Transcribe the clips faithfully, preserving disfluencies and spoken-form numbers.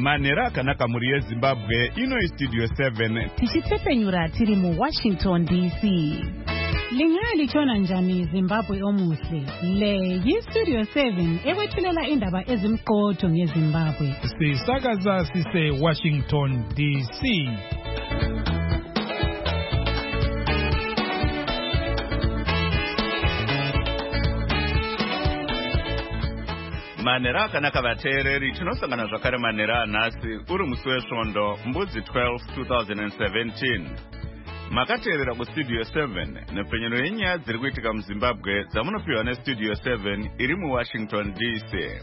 Manera akanaka muri yeZimbabwe ino istudio seven tichitepenyura tiri mu Washington D C. Lingali chona njani Zimbabwe omuhle. Le yistudio seven ewethulela indaba ezimqotho ngeZimbabwe. Sisakaza sise Washington D C. Manera akanaka vateereri tinosangana zvakare manera anhasi uri musi wesvondo mbudzi twelve twenty seventeen. Makateerera kustudio seven nepfenyero yenyaya dziri kuitika muZimbabwe dzamunopiwa nestudio seven iri muWashington D C.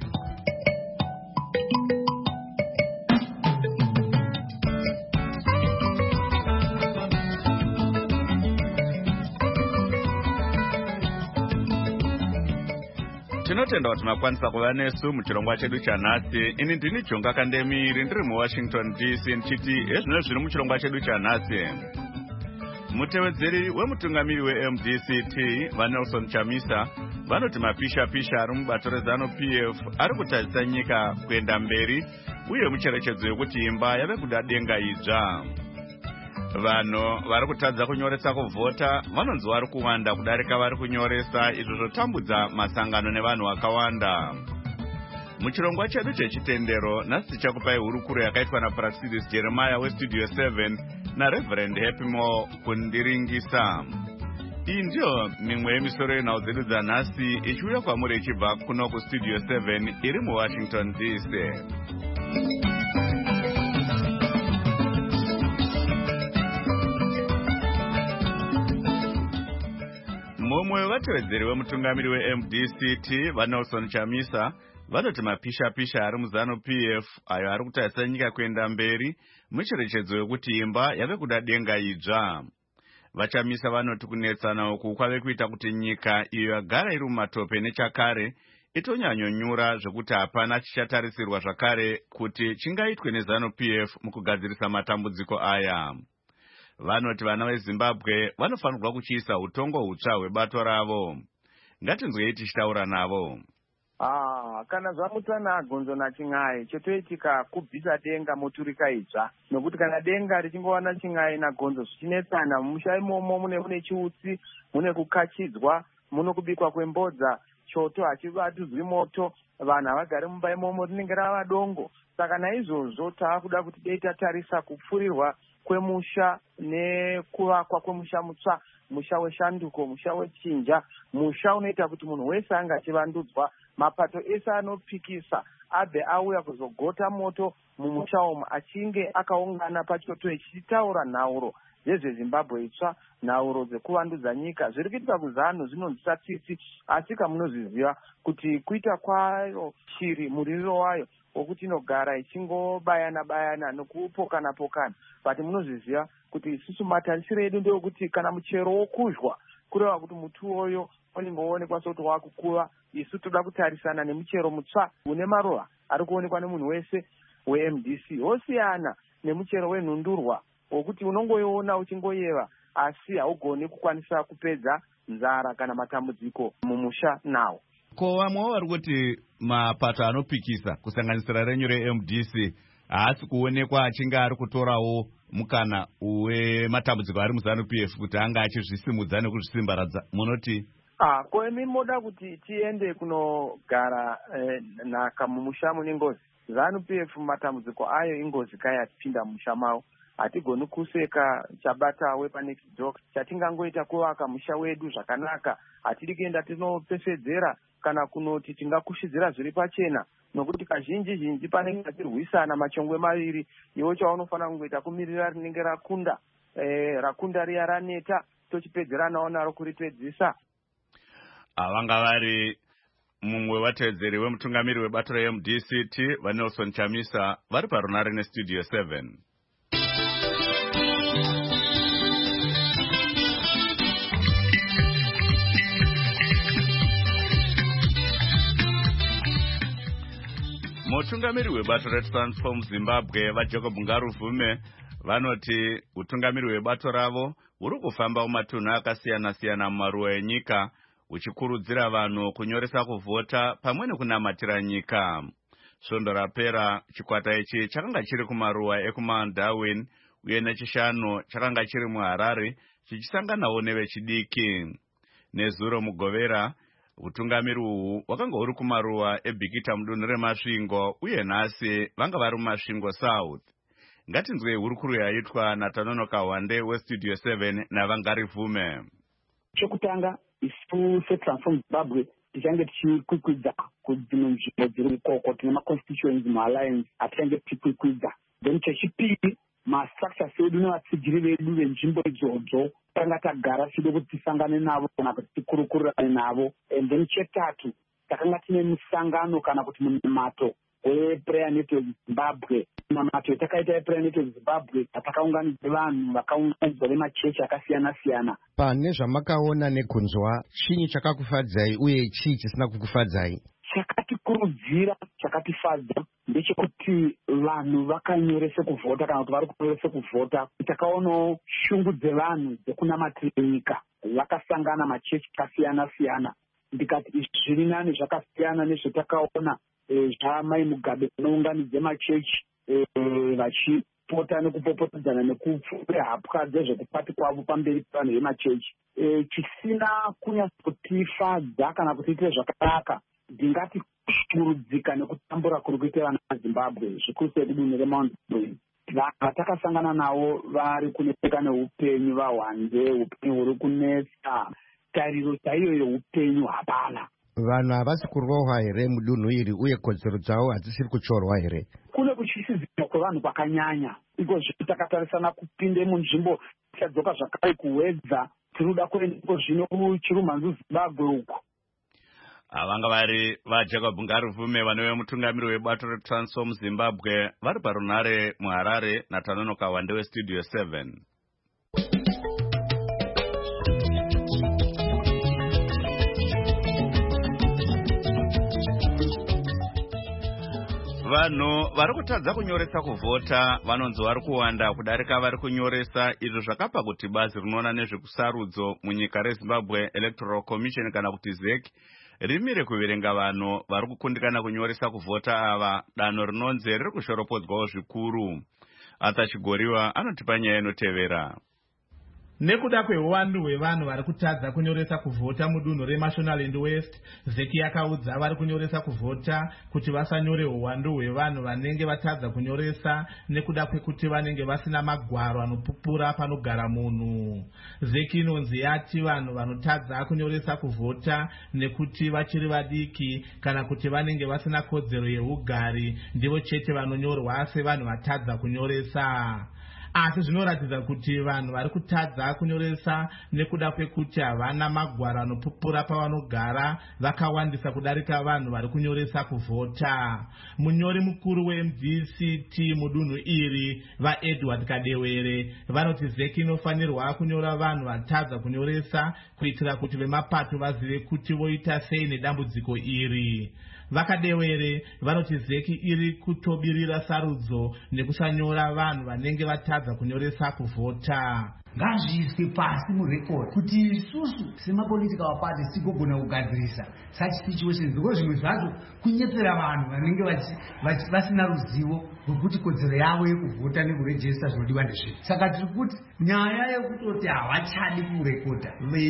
Tinotenda kuti makwanisa kuva nesu muchirongwa chedu chanhasi. Ini ndini Jonga Kandemiri ndiri muWashington D C ndichiti ezvino zviri muchirongwa chedu chanhasi. Mutevedzeri wemutungamiri weM D C T vaNelson Chamisa vanoti mapisha pisha ari mubato reZanu P F ari kutadzisa nyika kuenda mberi uye mucherechedzo yekuti imba yave kuda denga idzva. Vanhu vari kutadza kunyoresa kuvhota vanonzi vari kuwanda kudarika vari kunyoresa, izvo zvotambudza masangano nevanhu vakawanda. Muchirongwa chedu chechitendero nhasi tichakupai hurukuro yakaitwa naPraxidis Jeremiah westudio seven naReverend Happy Moore kundiringisa. Iyi ndiyo mimwe yemisoro yenhau dzedu dzanhasi ichiuya kwamuri ichibva kuno kustudio seven iri muWashington D C. Mumwe wevatevedzeri wemutungamiri weM D C T vaNelson Chamisa vanoti mapisha pisha ari muZanu P F ayo ari kutadzisa nyika kuenda mberi mucherechedzo yekuti imba yave kuda denga idzva. Vachamisa vanoti kunetsana uku kwave kuita kuti nyika iyo yagara iri mumatope nechakare itonyanyonyura zvekuti hapana chichatarisirwa zvakare kuti chingaitwe neZanu P F mukugadzirisa matambudziko aya. Vanoti vana veZimbabwe vanofanirwa kuchiisa utongo hutsva hwebato ravo. Ngatinzwei tichitaura navo. Ah, kana zvamutsana gonzo nachin'ai chotoitika kubvisa denga moturika idzva, nokuti kana denga richingowana chin'ai nagonzo zvichinetsana mumusha imomo mune mune chiutsi, mune kukachidzwa, muno kubikwa kwembodza, choto hachivatudzwi moto, vanhu havagari mumba imomo rinenge rava dongo. Saka naizvozvo taakuda kuti dei tatarisa kupfurirwa kwemusha nekuvakwa kwemusha mutsva, musha weshanduko, musha wechinja, musha unoita kuti munhu wese anga achivandudzwa, mapato ese anopikisa abve auya kuzogota moto mumusha umu achinge akaungana pachoto ichitaura nhauro dzezveZimbabwe itsva, nhauro dzekuvandudza nyika. Zviri kuitika kuZanu zvinonzwisa tsitsi, asi kamunozviziva kuti kuita kwayo shiri muririro wayo wokuti inogara ichingobayana bayana nokupokana pokana, but munozviziva kuti isusu matarisiro edu ndeyokuti kana muchero wokuzhwa kureva kuti muti uwoyo unenge woonekwa soti wakukuva, isu toda kutarisana nemuchero mutsva une maruva ari kuonekwa nemunhu wese weM D C. Wosiyana nemuchero wenhundurwa wokuti unongoiona uchingoyeva asi haugoni kukwanisa kupedza nzara kana matambudziko mumusha nawo. Ko vamwe vari kuti mapato anopikisa kusanganisira renyu reM D C haasi kuonekwa achinge ari kutorawo mukana wematambudziko ari muZanu P F kuti anga achizvisimudza nekuzvisimbaradza, munoti? Ah, ko imi moda kuti tiende kunogara eh, nhaka mumusha mune ngozi. ZANU P F matambudziko ayo ingozi kaya atipinda mumusha mawo. Hatigoni kuseka chabata wepanext door, chatingangoita kuvaka musha wedu zvakanaka, hatidi kuenda tinopesedzera kana kunoti tingakushidzira zviri pachena, nokuti kazhinji zhinji panenge pachirwisana machongwe maviri. Iwo chaunofanira kungoita kumirira rinenge rakunda, eh, rakunda riya raneta, tochipedzeranawo naro kuripedzisa. Avanga vari mumwe watevedzeri wemutungamiri webato reM D C T vaNelson Chamisa vari parunare nestudio seven. Mutungamiri webato reTransform Zimbabwe vaJacob Ngaruvume vanoti utungamiri webato ravo huri kufamba mumatunhu akasiyana siyana mumaruwa enyika uchikurudzira vanhu kunyoresa kuvhota pamwe nekunamatira nyika. Svondo rapera chikwata ichi chakanga chiri kumaruwa ekumaNdarwin uye nechishanu chakanga chiri muHarare chichisanganawo nevechidiki. Nezuro mugovera utungamiri uhu wakanga uri kumaruwa eBikita mudunhu reMasvingo uye nhasi vanga vari muMasvingo South. Ngatinzwe hurukuru yaitwa naTanonoka Wande weStudio seven naVangari Vhume. Chekutanga isu seTransform Zimbabwe tichange tichikwikwidza kudzimwe nzvimbo dziri ukoko tine maconstituency mualliance atichange tichikwikwidza. Then chechipiri mastructures edu nevatsigiri vedu venzvimbo idzodzo tanga tagara tichide kuti tisangane navo kana kuti tikurukurirane navo. And then chetatu takanga tine musangano kana kuti munamato wePrayer Network Zimbabwe. Munamato etakaita ePrayer Network Zimbabwe atakaunganidza vanhu vakaunganidzwa vemachechi akasiyana siyana. Pane zvamakaona nekunzwa, chinyi chakakufadzai uye chii chisina kukufadzai? Chakatikurudzira, chakatifadza ndechekuti vanhu vakanyorese kuvhota kana kuti vari kunyorese kuvhota. Takaonawo shungu dzevanhu dzekunamatira nyika vakasangana machechi akasiyana siyana. Ndikati izvi zviri nani zvakasiyana nezvetakaona zvaMai Mugabe anounganidza machechi vachipota nekupopotedzana nekupfure hapwa dzezvekupati kwavo pamberi pevanhu vemachechi. Chisina kunyatsokutifadza kana kutiitira zvakanaka ndingati kushungurudzika nekutambura kuri kuita vana vaZimbabwe zvikuru sei kudunhu reMount Brain. Vatakasangana navo vari kuneseka neupenyu, vahwande upenyu huri kunetsa, tariro chaiyo yeupenyu hapana. Vanhu havasi kurohwa here mudunhu iri uye kodzero dzavo hadzisiri kuchorwa here? Kune kutyisidzira kwevanhu kwakanyanya. Iko zvino takatarisana kupinde munzvimbo tichadzoka zvakare kuwedza tiruda kuendeko zvino kuchirumhanzu Zimbabwe uko. Vanga vari vaJacob Ngaruvume vanove mutungamiri webato reTransform Zimbabwe vari parunhare muHarare naTanonoka Wande weStudio seven. Vanhu vari kutadza kunyoresa kuvhota vanonzi vari kuwanda kudarika vari kunyoresa, izvo zvakapa kuti bazi rinoona nezvekusarudzo munyika reZimbabwe Electoral Commission kana kuti Z E C rimire kuverenga vanhu vari kukundikana kunyoresa kuvhota ava. Danho rinonzi riri kushoropodzwawo zvikuru. Arthur Chigoriwa anotipa nyaya inotevera. Nekuda kweuwandu hwevanhu vari kutadza kunyoresa kuvhota mudunhu reMashonaland West, Z E C yakaudza vari kunyoresa kuvhota kuti vasanyore uwandu hwevanhu vanenge vatadza kunyoresa nekuda kwekuti vanenge vasina magwaro anopupura panogara munhu. Z E C inonzi yati vanhu vanotadza kunyoresa kuvhota nekuti vachiri vadiki kana kuti vanenge vasina kodzero yeugari ndivo chete vanonyorwa sevanhu vatadza kunyoresa. Asi zvinoratidza kuti vanhu vari kutadza kunyoresa nekuda kwekuti havana magwaro anopupura pavanogara vakawandisa kudarika vanhu vari kunyoresa kuvhota. Munyori mukuru weM D C T mudunhu iri vaEdward Kadewere vanoti Z E C inofanirwa kunyora vanhu vatadza kunyoresa kuitira kuti vemapato vazive kuti voita sei nedambudziko iri. Vakadewere vanoti Z E C iri kutobirira sarudzo nekusanyora vanhu vanenge vatadza kunyoresa kuvhota. Ngazviiswe pasi murekodi kuti isusu semapolitical parties tigogona kugadzirisa such situations, because zvimwe zvacho kunyepera vanhu vanenge vasina ruzivo rwekuti kodzero yavo yekuvhota nekurejista zvinodiwa ndezviri. Saka tiri kuti nyaya yekutoti havachadi kurekodha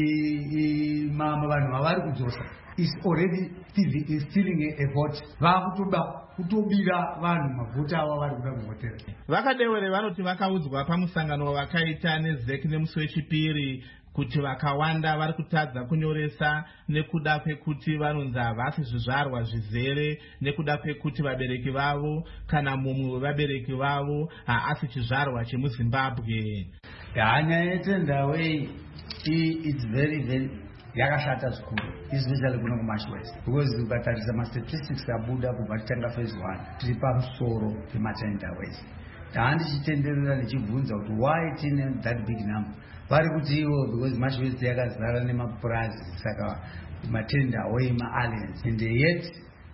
vanhu vavari kudzosa is already stealing a vote. Vakutoda kutobira vanhu mavhota ava vari kuda kuvhotera. Vakadewere vanoti vakaudzwa pamusangano wakaita neZ E C nemusi wechipiri kuti vakawanda vari kutadza kunyoresa nekuda kwekuti vanonzi havasi zvizvarwa zvizere nekuda kwekuti vabereki vavo kana mumwe wevabereki vavo haasi chizvarwa chemuZimbabwe. Hanya yetendawei it's very very yakashata zvikuru especially kuno kuMashwest, because ukatarisa mastatistics abuda kubva titanga phase one tiri pamusoro pematenda ways. Handichitenderera ndichibvunza kuti why tine that big number. Vari kuti ivo because Mashwest yakazara nemapurazi saka matenda away maalliance, and yet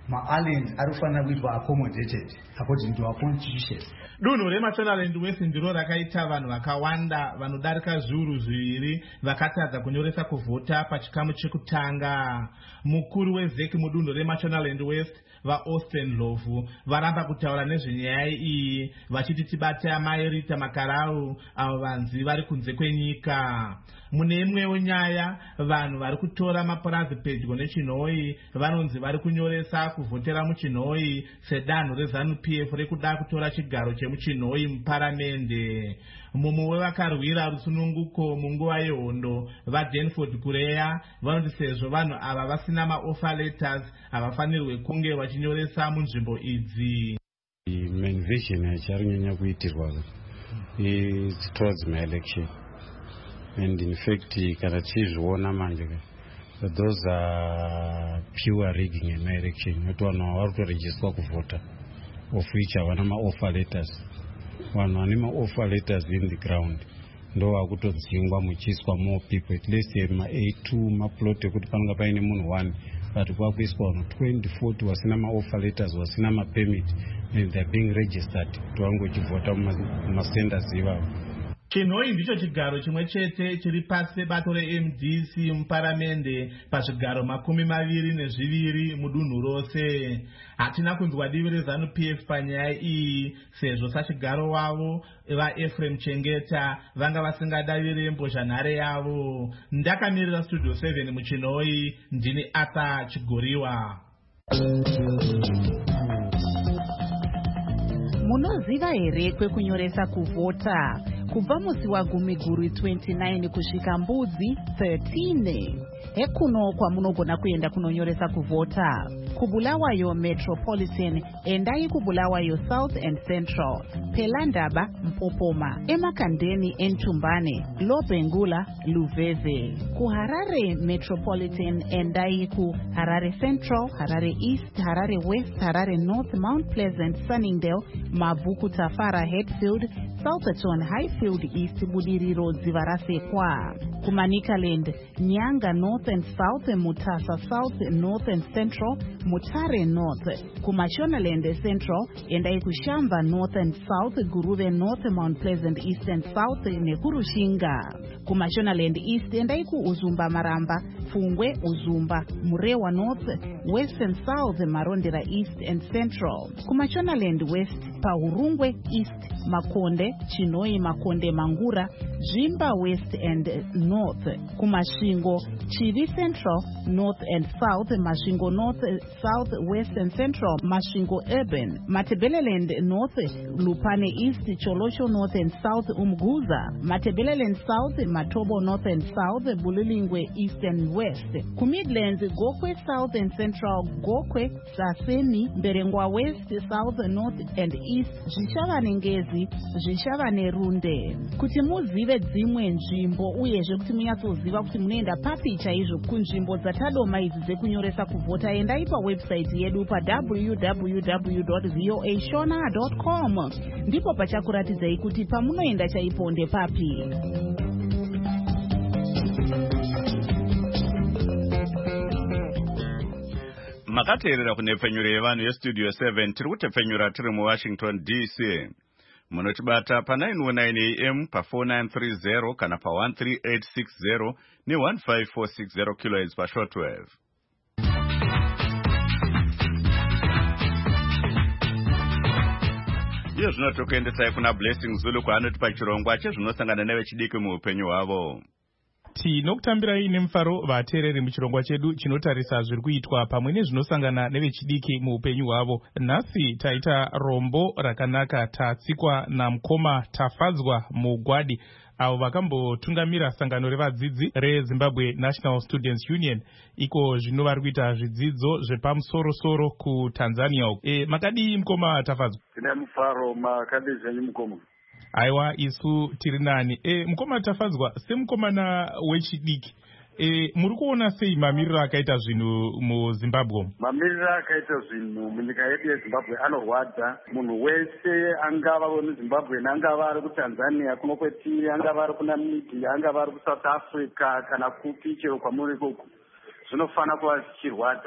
ma-aliens ari kufanira kuitwa accommodated according to our constitution. Dunhu reMashonaland West ndiro rakaita vanhu vakawanda vanodarika zviuru zviviri vakatadza kunyoresa kuvhota pachikamu chekutanga. Mukuru wezeki mudunhu reMashonaland West vaAustin Lovu varamba kutaura nezvenyaya iyi vachiti tibate amairita makarau avo vanzi vari kunze kwenyika. Mune imwewo nyaya vanhu vari kutora mapurazi pedyo nechinhoi vanonzi vari kunyoresa kuvhotera muchinhoi sedanho reZANU-P F rekuda kutora chigaro chemuchinhoi muparamende. Mumwe wevakarwira rusununguko munguva yehondo vaDanford Kureya vanoti sezvo vanhu ava vasina maoffer letters havafanirwe kunge vachinyoresa munzvimbo idzi. Main vision yacharinyanya kuitirwa is towards my election, and in fact kana tichizviona manje those are pure rigging in my election. Not one vari kutorejistwa kuvhota of which havana maoffer letters. Vanhu vane maoffer letters in the ground ndo vakutodzingwa muchiiswa more people, at least ma A two maplot ekuti panonga paine munhu one, but kwakuiswa vanhu twenty forty vasina maoffer letters vasina mapermit, and they're being registered kuti vangochivhota mumasenders ivavo. Chinhoi ndicho chigaro chimwe chete chiri pasi pebato reM D C muparamende pazvigaro makumi maviri nezviviri mudunhu rose. Hatina kunzwa divi reZANU-P F panyaya iyi sezvo sachigaro wavo vaEphraim Chengeta vanga vasingadavire mbozhanhare yavo. Ndakamirira Studio seven muchinhoi, ndini Arthur Chigoriwa. Munoziva here kwekunyoresa kuvhota? Kubva musi wagumiguru twenty-nine kusvika mbudzi thirteen. Hekuno kwamunogona kuenda kunonyoresa kuvhota. Kubulawayo Metropolitan endai kubulawayo South and Central, Pelandaba Mpopoma, Emakandeni Entumbane, Lobengula Luveve. Kuharare Metropolitan endai ku Harare Central, Harare East, Harare West, Harare North, Mount Pleasant, Sunningdale, Mabuku Tafara Hatfield, Salterton Highfield East, Budiriro Zivarasekwa. Kumanikaland Nyanga North and South, Mutasa South, North and Central, Mutare North. Kumashonaland Central endai kushamba North and South, Guruve North, Mount Pleasant East and South, Nekurushinga. Kumashonaland East endai ku Uzumba Maramba, Fungwe Uzumba, Murewa North, West and South, Marondera East and Central. Kumashonaland West Paurungwe East, Makonde, Chinoi Makonde Mangura, Jimba West and North. Kumashingo Chivi Central, North and South, Mashingo North, South, West and Central, Mashingo Urban, Matebeleland North, Lupane East, Cholosho North and South, Umguza, Matebeleland South, Matobo North and South, Bulilingwe East and West. Kumidlands, Gokwe South and Central, Gokwe, Saseni, Berengwa West, South, North and East, Zhishavane Ngezi, Zhishavane Runde. Kuti muzive dzimwe nzvimbo uyezve kuti munyatsoziva kuti munoenda papi chaizvo kunzvimbo dzatadoma idzi dzekunyoresa kuvhota, endai pawebsite yedu pa w w w dot voa shona dot com. Ndipo pachakuratidzai kuti pamunoenda chaipo ndepapi. Makateerera kunepfenyuro yevanhu yestudio seven tiri kutepfenyura tiri muWashington D C. Munotibata pa nine oh nine A M pa four nine three zero kana pa one three eight six zero ni one five four six zero kilohertz pa shortwave. Iyo zvinotokuendesai kuna Blessing Zulu kwaanoti pachirongwa chezvinosangana nevechidiki muupenyu hwavo. Tinokutambirai nemufaro vateereri muchirongwa chedu chinotarisa zviri kuitwa pamwe nezvinosangana nevechidiki muupenyu hwavo. Nhasi taita rombo rakanaka tatsikwa namukoma Tafadzwa Mugwadi, avo vakambotungamira sangano revadzidzi reZimbabwe National Students Union, iko zvino vari kuita zvidzidzo zvepamusoro-soro kuTanzania uko. E, makadii mukoma Tafadzwa? Tine mufaro, makadii zvenyu mukoma? Aiwa, isu tiri nani. E, mukoma Tafadzwa, semukomana wechidiki, e, muri kuona sei mamiriro akaita zvinhu muZimbabwe? Mamiriro akaita zvinhu munyika yedu yeZimbabwe anorwadza. Munhu wese angava wemuZimbabwe angava ari kuTanzania kuno kwetiri, angava ari kuNamibia, angava ari kuSouth Africa kana kupi chero kwamuri ikoko, zvinofana kuva zvichirwadza.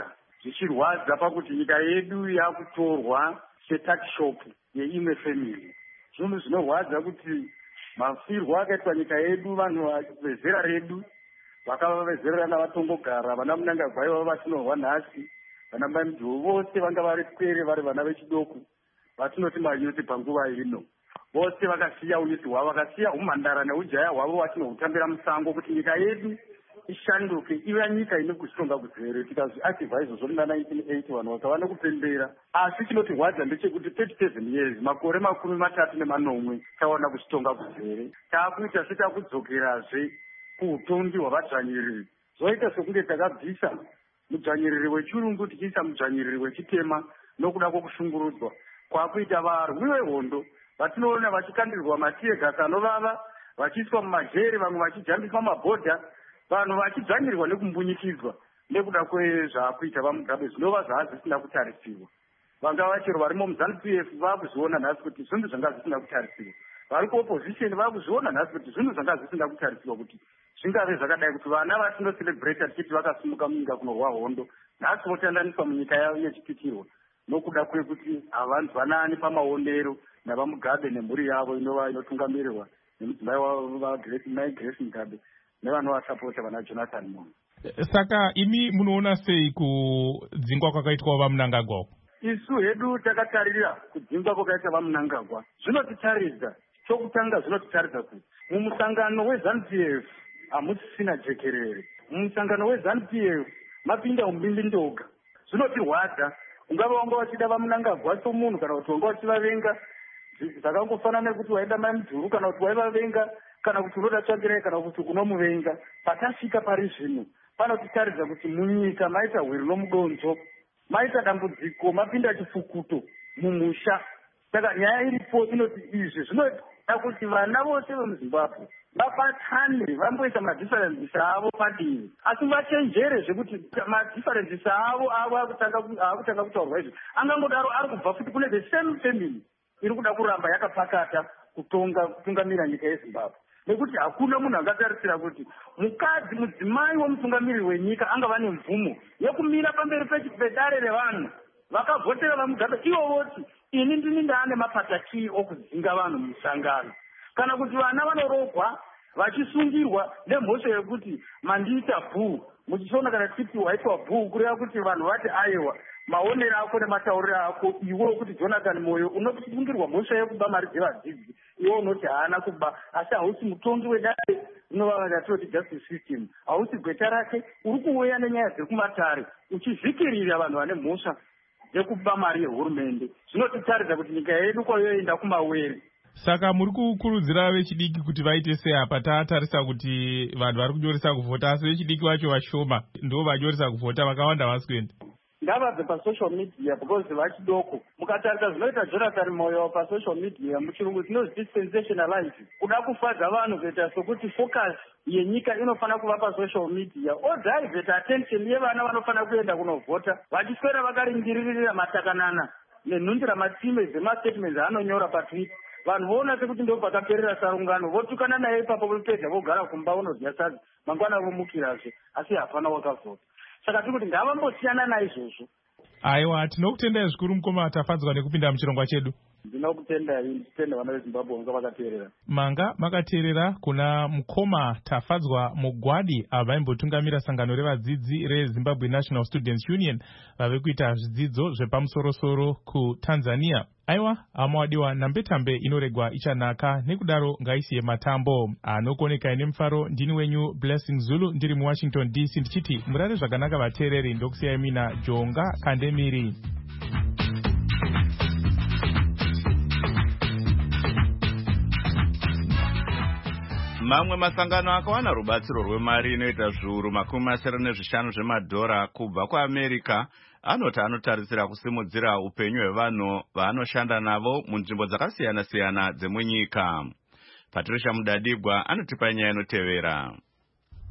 zvichirwadza pakuti nyika yedu yakutorwa setakishop yeimwe family. Zvinhu zvinorwadza kuti mafirwo akaitwa nyika yedu, vanhu vezera redu vakava vezera navatongogara, vana Munangagwa ivavo vatinorwa nhasi, vana Mai Mudhoo vose vanga vari kwere vari vana vechidoko vatinoti mayuti panguva ino, vose vakasiya uyuti hwavo, vakasiya umhandara neujaya hwavo vatinohutambira musango kuti nyika yedu ishanduke ive nyika ine kuzitonga kuzere. Tikazviativha izvozvo muna nineteen eighty vanhu vakava nekupembera, asi chinotirwadza ndechekuti thirty-seven years, makore makumi matatu nemanomwe tawana kuzitonga kuzere, taakuita setakudzokerazve kuutongi hwavadzvanyiriri. Zvoita sekunge takabvisa mudzvanyiriri wechirungu tichiisa mudzvanyiriri wechitema nokuda kwokushungurudzwa kwakuita varwi vehondo vatinoona vachikandirwa matiyegasi anovava, vachiiswa mumajeri, vamwe vachijambiswa mabhodha, vanhu vachidzvanyirwa nekumbunyikidzwa nekuda kwezvaakuita vaMugabe zvinova zvava zvisina kutarisiwa. Vanga vachero varimo muZANU-P F vaakuzviona nhasi kuti zvinhu zvanga zvisina kutarisiwa, vari kuopposition vaakuzviona nhasi kuti zvinhu zvanga zvisina kutarisiwa kuti zvingave zvakadai kuti vana vatinoserebrata tichiti vakasimuka munyika kunorwa hondo nhasi votandaniswa munyika yavo yechipitirwa nokuda kwekuti havanzwanani pamaonero navaMugabe nemhuri yavo inova inotungamirirwa nemudzimai wavo Mai Grace Mugabe nevanovasapota vana Jonathan Moyo. Saka imi munoona sei kudzingwa kwakaitwa vaMunangagwa? Isu hedu takatarira kudzingwa kwakaita vaMunangagwa zvinotitaridza, chokutanga zvinotitaridza kuti mumusangano weZANU-P F hamusisina jekerere, mumusangano weZANU-P F mapinda umbimbi ndoga. Zvinotirwadza, ungava wanga wachida vaMunangagwa somunhu kana kuti wanga wachivavenga, zvakangofanana nekuti waida Mai Mudhoo kana kuti waivavenga, kana kuti unoda Tsvangirai kana kuti unomuvenga. Patasvika pari zvino panotitaridza kuti munyika maita hwiri nomudonzo, maita dambudziko, mapinda chifukuto mumusha. Saka nyaya iripo inoti izvi zvinoda kuti vana vose vemuZimbabwe vabatane, vamboisa madhiferensi avo padivi, asi vachenjere zvekuti madhiferensi avo avo akutanga kutaurwa izvi angangodaro ari kubva futi kune the same family iri kuda kuramba yakapakata kutonga kutungamira nyika yeZimbabwe. Nekuti hakuna munhu angatarisira kuti mukadzi mudzimai womutungamiriri wenyika angava nemvumo yekumira pamberi pedare revanhu vakavhotera vaMugabe ivo voti ini ndini ndaane mapatakii okudzinga vanhu mumusangano, kana kuti vana vanorogwa vachisungirwa nemhosva yekuti mandiita bhuu, muchiona kana tipi waitwa bhuu kureva kuti vanhu vati aiwa maonero ako nematauriro ako iwo kuti Jonathan Moyo unosungirwa mhosva yekuba mari dzevadzidzi, iwo unoti haana kuba, asi hausi mutongi wedare rinova ratinoti justice system, hausi gweta rake, uri kuuya nenyaya dziri kumatare uchizvikirira vanhu vane mhosva yekuba mari yehurumende. Zvinotitaridza kuti nyika yedu kwayoenda kumawere. Saka muri kukurudzira vechidiki kuti vaite seapa taatarisa kuti vanhu vari kunyoresa kuvhota, asi vechidiki vacho vashoma ndo vanyoresa kuvhota, vakawanda vasi kuenda. Ngavabve pasocial media because vachidoko. Mukatarisa zvinoita Jonathan Moyo pasocial media muchirungu tinozviti sensationalize, kuda kufadza vanhu kuita sokuti focus yenyika inofana kuva pasocial media, odivert attention yevana vanofana kuenda kunovhota, vachiswera vakaringiririra matakanana nenhundira matime dzemastatements aanonyora patwitter. Vanhu voona sekuti ndo pakaperera sarungano, votukana naye ipapo vopedza vogara kumba vonodya sadza, mangwana vomukirazve, asi hapana wakavhota. Saka tiri kuti ngavambosiyana naizvozvo. Aiwa, tinokutendai zvikuru mukoma, tafadzwa nekupinda muchirongwa chedu. Ndinokutendai, nditenda vana veZimbabwe vanga vakateerera. Manga makateerera kuna mukoma Tafadzwa Mugwadi avaimbotungamira sangano revadzidzi reZimbabwe National Students Union vave kuita zvidzidzo zvepamusorosoro kuTanzania. Aiwa, amawadiwa nambetambe inoregwa ichanaka, nekudaro ngaisiye matambo. Anokoneka nemufaro ndini wenyu Blessing Zulu, ndiri muWashington D C ndichiti murare zvakanaka vateereri, ndokusiyai mina Jonga Kandemiri. Mamwe masangano akawana rubatsiro rwemari inoita zviuru makumi masere nezvishanu zvemadhora kubva kuAmerica anoti anotarisira kusimudzira upenyu hwevanhu vaanoshanda navo munzvimbo dzakasiyana-siyana dzemunyika. Patricia Mudadigwa anotipa nyaya inotevera.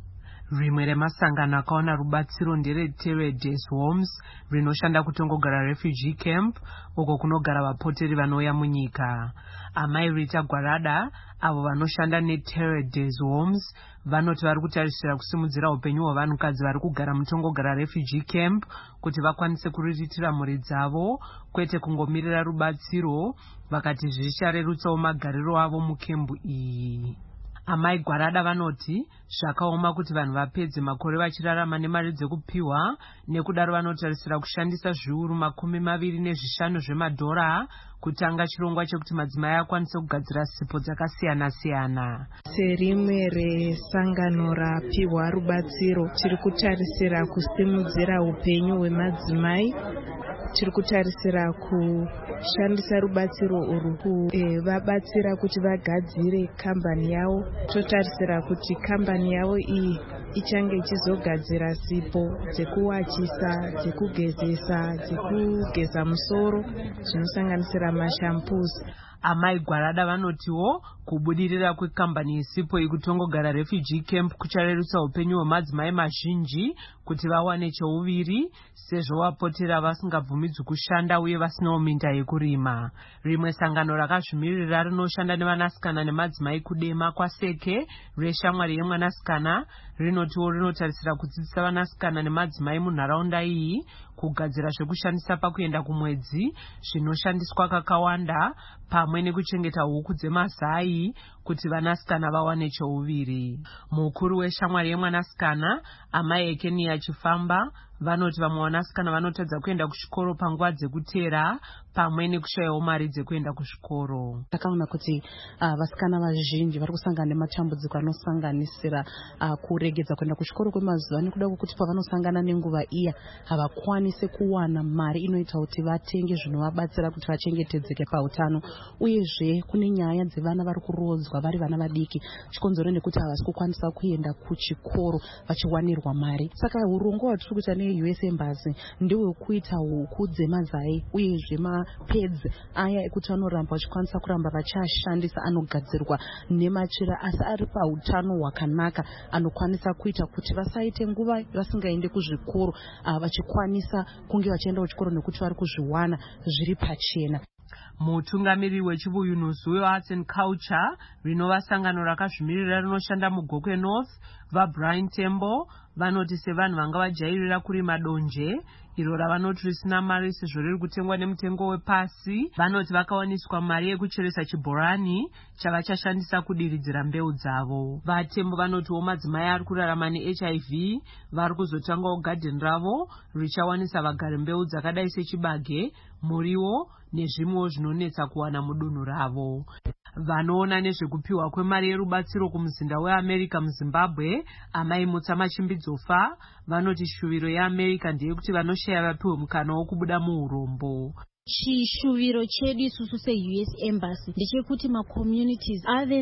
Rimwe remasangano akaona rubatsiro ndere Teredes Homes rinoshanda kutongogara refugee camp uko kunogara vapoteri vanouya munyika. Amai Rita Gwarada avo vanoshanda neTeredes Homes vanoti vari kutarisira kusimudzira upenyu hwavanhukadzi vari kugara mutongogara refugee camp kuti vakwanise kuriritira mhuri dzavo kwete kungomirira rubatsiro, vakati zvicharerutsawo magariro avo mukembu iyi. Amai Gwarada vanoti zvakaoma kuti vanhu vapedze makore vachirarama nemari dzekupiwa, nekudaro vanotarisira kushandisa zviuru makumi maviri nezvishanu zvemadhora kutanga chirongwa chekuti madzimai akwanise kugadzira sipo dzakasiyana siyana. Serimwe resangano rapiwa rubatsiro, tiri kutarisira kusimudzira upenyu hwemadzimai. Tiri kutarisira kushandisa rubatsiro urwu kuvabatsira kuti vagadzire kambani yavo. Totarisira kuti kambani yavo iyi ichange ichizogadzira sipo dzekuwachisa, dzekugezesa, dzekugeza musoro, zvinosanganisira mashampusi. Amai Gwarada vanotiwo kubudirira kwekambani yesipo ikutongogara refugee camp kucharerutsa upenyu hwemadzimai mazhinji kuti vawane cheuviri, sezvo vapotera vasingabvumidzwi kushanda uye vasinawo minda yekurima. Rimwe sangano rakazvimirira rinoshanda nevanasikana nemadzimai kudema kwaseke reshamwari yemwanasikana rinotiwo rinotarisira kudzidzisa vanasikana nemadzimai munharaunda iyi kugadzira zvekushandisa pakuenda kumwedzi zvinoshandiswa kakawanda, pamwe nekuchengeta huku dzemazai kuti vanasikana vawane cheuviri. Mukuru weshamwari yemwanasikana amai Ekenia Chifamba vanoti vamwe vanasikana vanotadza kuenda kuchikoro panguva dzekutera pamwe nekushayawo mari dzekuenda kuzvikoro. Takaona kuti uh, vasikana vazhinji vari kusangana nematambudziko anosanganisira uh, kuregedza kuenda kuchikoro kwemazuva nekuda kwekuti pavanosangana nenguva iya havakwanise kuwana mari inoita kuti vatenge zvinovabatsira kuti vachengetedzeke pautano, uyezve kune nyaya dzevana vari kurodzwa vari vana vadiki chikonzero nekuti havasi kukwanisa kuenda kuchikoro vachiwanirwa mari. Saka urongwa hwatiri kuita ne-U S Embassy ndihwe kuita huku dzemazai uyezve mapedzi aya ekuti anoramba vachikwanisa kuramba vachashandisa, anogadzirwa nemachira asi ari pautano hwakanaka, anokwanisa kuita kuti vasaite nguva vasingaende kuzvikoro vachikwanisa kunge vachienda kuchikoro nekuti vari kuzviwana zviri pachena. Mutungamiri wechivuyunusi weArts and Culture rinova sangano rakazvimirira rinoshanda muGokwe North vaBrian Tembo vanoti sevanhu vanga vajairira kurima donje iro ravanoti risina mari sezvo riri kutengwa nemutengo wepasi, vanoti vakawaniswa mari yekucheresa chibhorani chavachashandisa kudiridzira mbeu dzavo. VaTembo vanotiwo madzimai ari kurarama neH I V vari kuzotangawo gadheni ravo richawanisa vagari mbeu dzakadai sechibage, muriwo nezvimwewo zvinonetsa kuwana mudunhu ravo. Vanoona nezvekupiwa kwemari yerubatsiro kumuzinda weAmerica muZimbabwe, amai Mutsama Chimbidzofa vanoti shuviro yeAmerica ndeyekuti vanoshaya vapiwe mukana wokubuda muurombo. Chishuviro chedu isusu se-U S Embassy ndechekuti ma-communities ave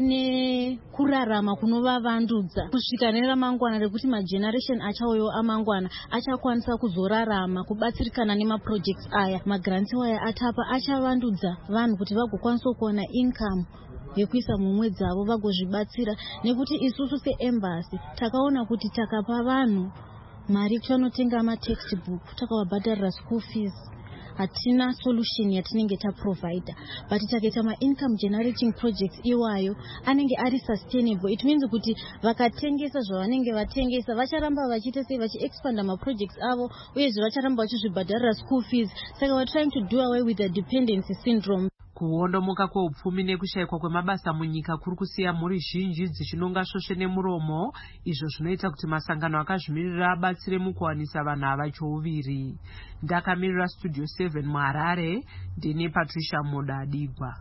nekurarama kunovavandudza kusvika neramangwana rekuti ma-generation achauyo amangwana achakwanisa kuzorarama kubatsirikana nema-projects aya. Magrants aya atapa achavandudza vanhu kuti vagokwanisa kuona income yekuisa mumwe dzavo vagozvibatsira, nekuti isusu se-Embassy takaona kuti takapa vanhu mari kuti vanotenga ma-textbook takavabhadharira school fees hatina solution yatinenge taprovider, but takaita ma-income generating projects iwayo anenge ari sustainable. It means kuti vakatengesa zvavanenge vatengesa vacharamba vachiita sei vachiexpanda ma-projects avo uyezve vacharamba vachizvibhadharira school fees. Saka we're trying to do away with the dependency syndrome. Kuondomoka kweupfumi nekushayikwa kwemabasa munyika kuri kusiya mhuri zhinji dzichinonga svosve nemuromo, izvo zvinoita kuti masangano akazvimirira abatsire mukuwanisa vanhu ava chouviri. Ndakamirira Studio seven muHarare, ndine Patricia Moda Adigwa.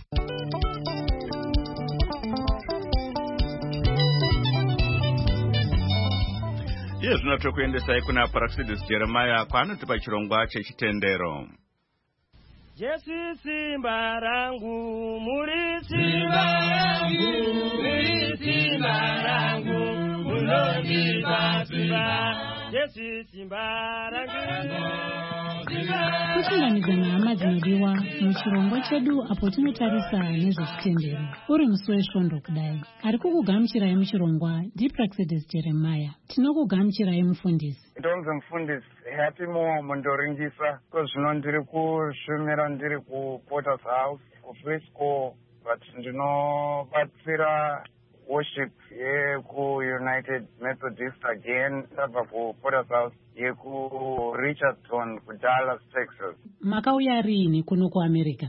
Iye zvino tokuendesai kuna Praxidis Jeremiah kwaanotipa chirongwa chechitendero. Jesu simba rangu, muri simba rangu, muri simba rangu, munondipa simba. Yesu simba rangu kuchingamidza nehama dzinodiwa muchirongwa chedu apo tinotarisa nezvechitendero. Uri musi wesvondo kudai, ari kukugamuchirai muchirongwa ndiPraxedis Jeremiah. Tinokugamuchirai mufundisi. Ndonzi mufundisi Hatimo mundoringisa kozvino ndiri kushumira ndiri kuPorter's House kuFrisco, but ndinobatsira worship yeku-United Methodist again tabva kuPorter's House yeku-Richardson kuDallas, Texas. Makauya rini kuno kuAmerica?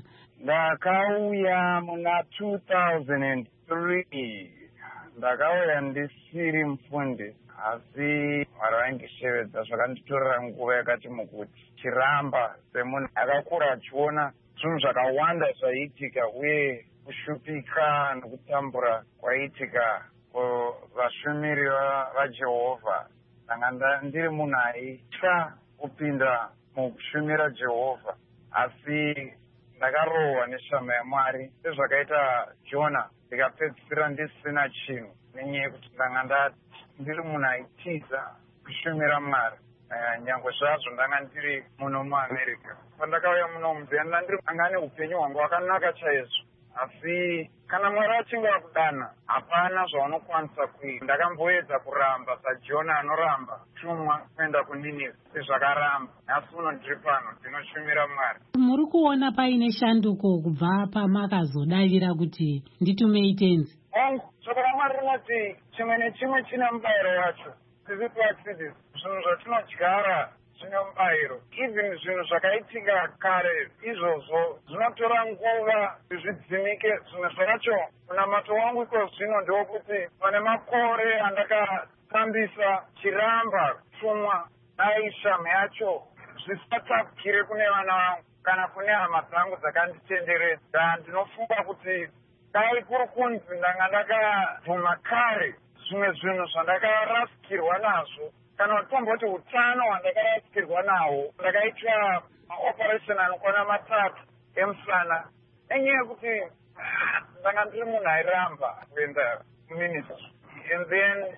Ndakauya muna two thousand three. Ndakauya ndisiri mufundisi, asi Mwari vaingishevedza zvakanditorera nguva yakati mukuti chiramba semunhu akakura achiona zvinhu zvakawanda zvaiitika uye kushupika nokutambura kwaiitika kuvashumiri vaJehovha. Ndanga ndiri munhu aitya kupinda mukushumira Jehovha, asi ndakarohwa neshama yaMwari sezvakaita Jona, ndikapedzisira ndisina chinhu nenyaya yekuti ndanga ndati ndiri munhu aitiza kushumira Mwari. Nyangwe zvazvo ndanga ndiri muno muAmerica. Pandakauya muno muzenda ndiri anga ane upenyu hwangu hwakanaka chaizvo, asi kana Mwari achinge akudana hapana zvaunokwanisa kuita. Ndakamboedza kuramba saJona anoramba tumwa kuenda kuNineve sezvakaramba. Asi uno ndiri pano ndinoshumira Mwari. Muri kuona paine shanduko kubva pamakazodavira kuti nditumei tenzi? Shoko raMwari rinoti chimwe nechimwe chine mubayiro wacho. Tiri Praxedis, zvinhu zvatinodyara zvine mubayiro. Even zvinhu zvakaitika kare izvozvo zvinotora nguva zvidzimike. Zvimwe zvacho munamato wangu iko zvino ndewokuti pane makore andakatambisa chiramba tumwa naishama yacho zvisatapukire kune vana vangu kana kune hama dzangu dzakanditenderedza. Ndinofunga kuti dai kuri kunzi ndanga ndakabvuma kare zvimwe zvinhu zvandakarasikirwa nazvo, kana kutomboti utano hwandakarasikirwa nahwo, ndakaitwa maoperation anokwana matatu emusana nenyaya yekuti ndanga ndiri munhu airamba kuenda kuministry. And then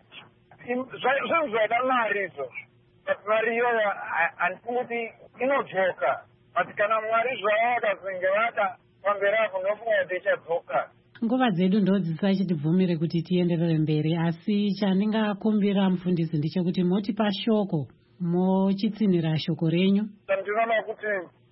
zvinhu zvaida mari izvozvo, but mari iyoyo handifungi kuti inodzoka, but kana Mwari zvavo vakazenge vada pamberi apo ndofunga kuti ichadzoka. Nguva dzedu ndodzisa chitibvumire kuti tienderere mberi, asi chandingakumbira mufundisi ndechekuti moti pashoko mochitsinira shoko renyu. Ndinoona kuti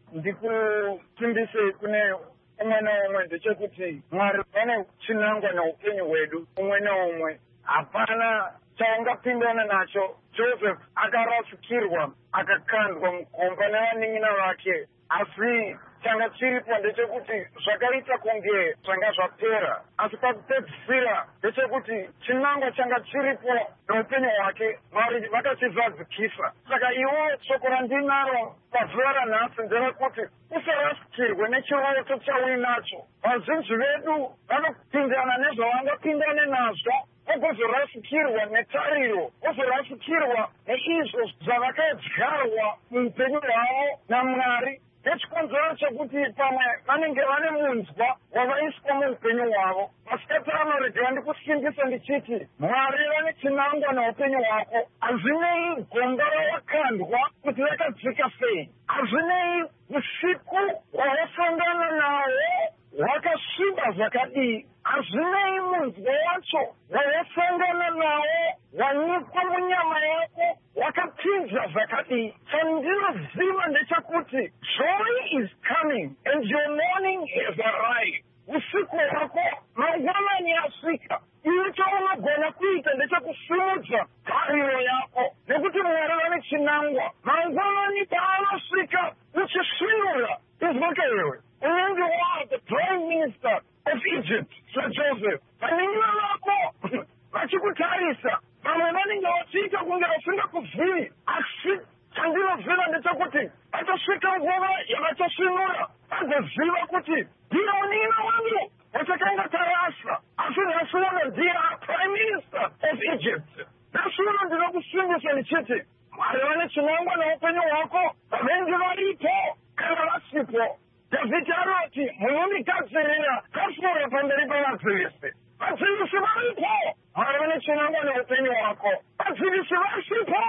ndikusimbise kune umwe naumwe ndechekuti Mwari vane chinangwa neupenyu hwedu umwe naumwe. Hapana chaungapindana nacho. Joseph akarasikirwa akakandwa mugomba nevaning'ina vake, asi changa chiripo ndechekuti zvakaita kunge zvanga zvapera, asi pakupedzisira ndechekuti chinangwa changa chiripo neupenyu hwake Mwari vakachizadzikisa. Saka iwo shoko randinaro pazuva ranhasi nderekuti usarasikirwe nechiroto chauinacho. Vazhinji vedu vanopindana nezvavangapindane nazvo, vozorasikirwa netariro, vozorasikirwa neizvo zvavakadyarwa muupenyu hwavo naMwari. Nechikonzero chekuti pamwe vanenge vane munzwa wavaiswa muupenyu hwavo. Masikati anoregera ndikusimbisa ndichiti Mwari vane chinangwa neupenyu hwako. Hazvinei gomba rawakandwa kuti rakadzika sei, hazvinei usiku hwawasangana nawo hwakasviba zvakadii, hazvinei munzwa wacho wawasangana nawo wanyikwa munyama yako wakapinza zvakadii. Chandinoziva ndechekuti joy is coming and your morning has arrived. Usiku wako mangwanani asvika. Iwe chaunogona kuita ndechekusimudza tariro yako, nekuti Mwari vane chinangwa. Mangwanani paanosvika uchisvinura izvoke iwe unenge waa the prime minister of Egypt saJoseph. Vaning'ina vako vachikutarisa, vamwe vanenge vachiita kunge vasingakuzivi, asi chandinoziva ndechekuti vachasvika nguva yavachasvinura vagoziva kuti ndiye muning'ina wangu vatakanga tarasa, asi nhasi uno ndiye prime minister of Egypt. Nhasi uno ndinokusimbisa ndichiti Mwari vane chinangwa neupenyu hwako. Vavengi varipo kana vasipo. Dhavhidhi anoti munondikadzirira kafura pamberi pavadzivisi. Vadzivisi varipo, Mwari vane chinangwa neupenyu hwako. Vadzivisi vasipo,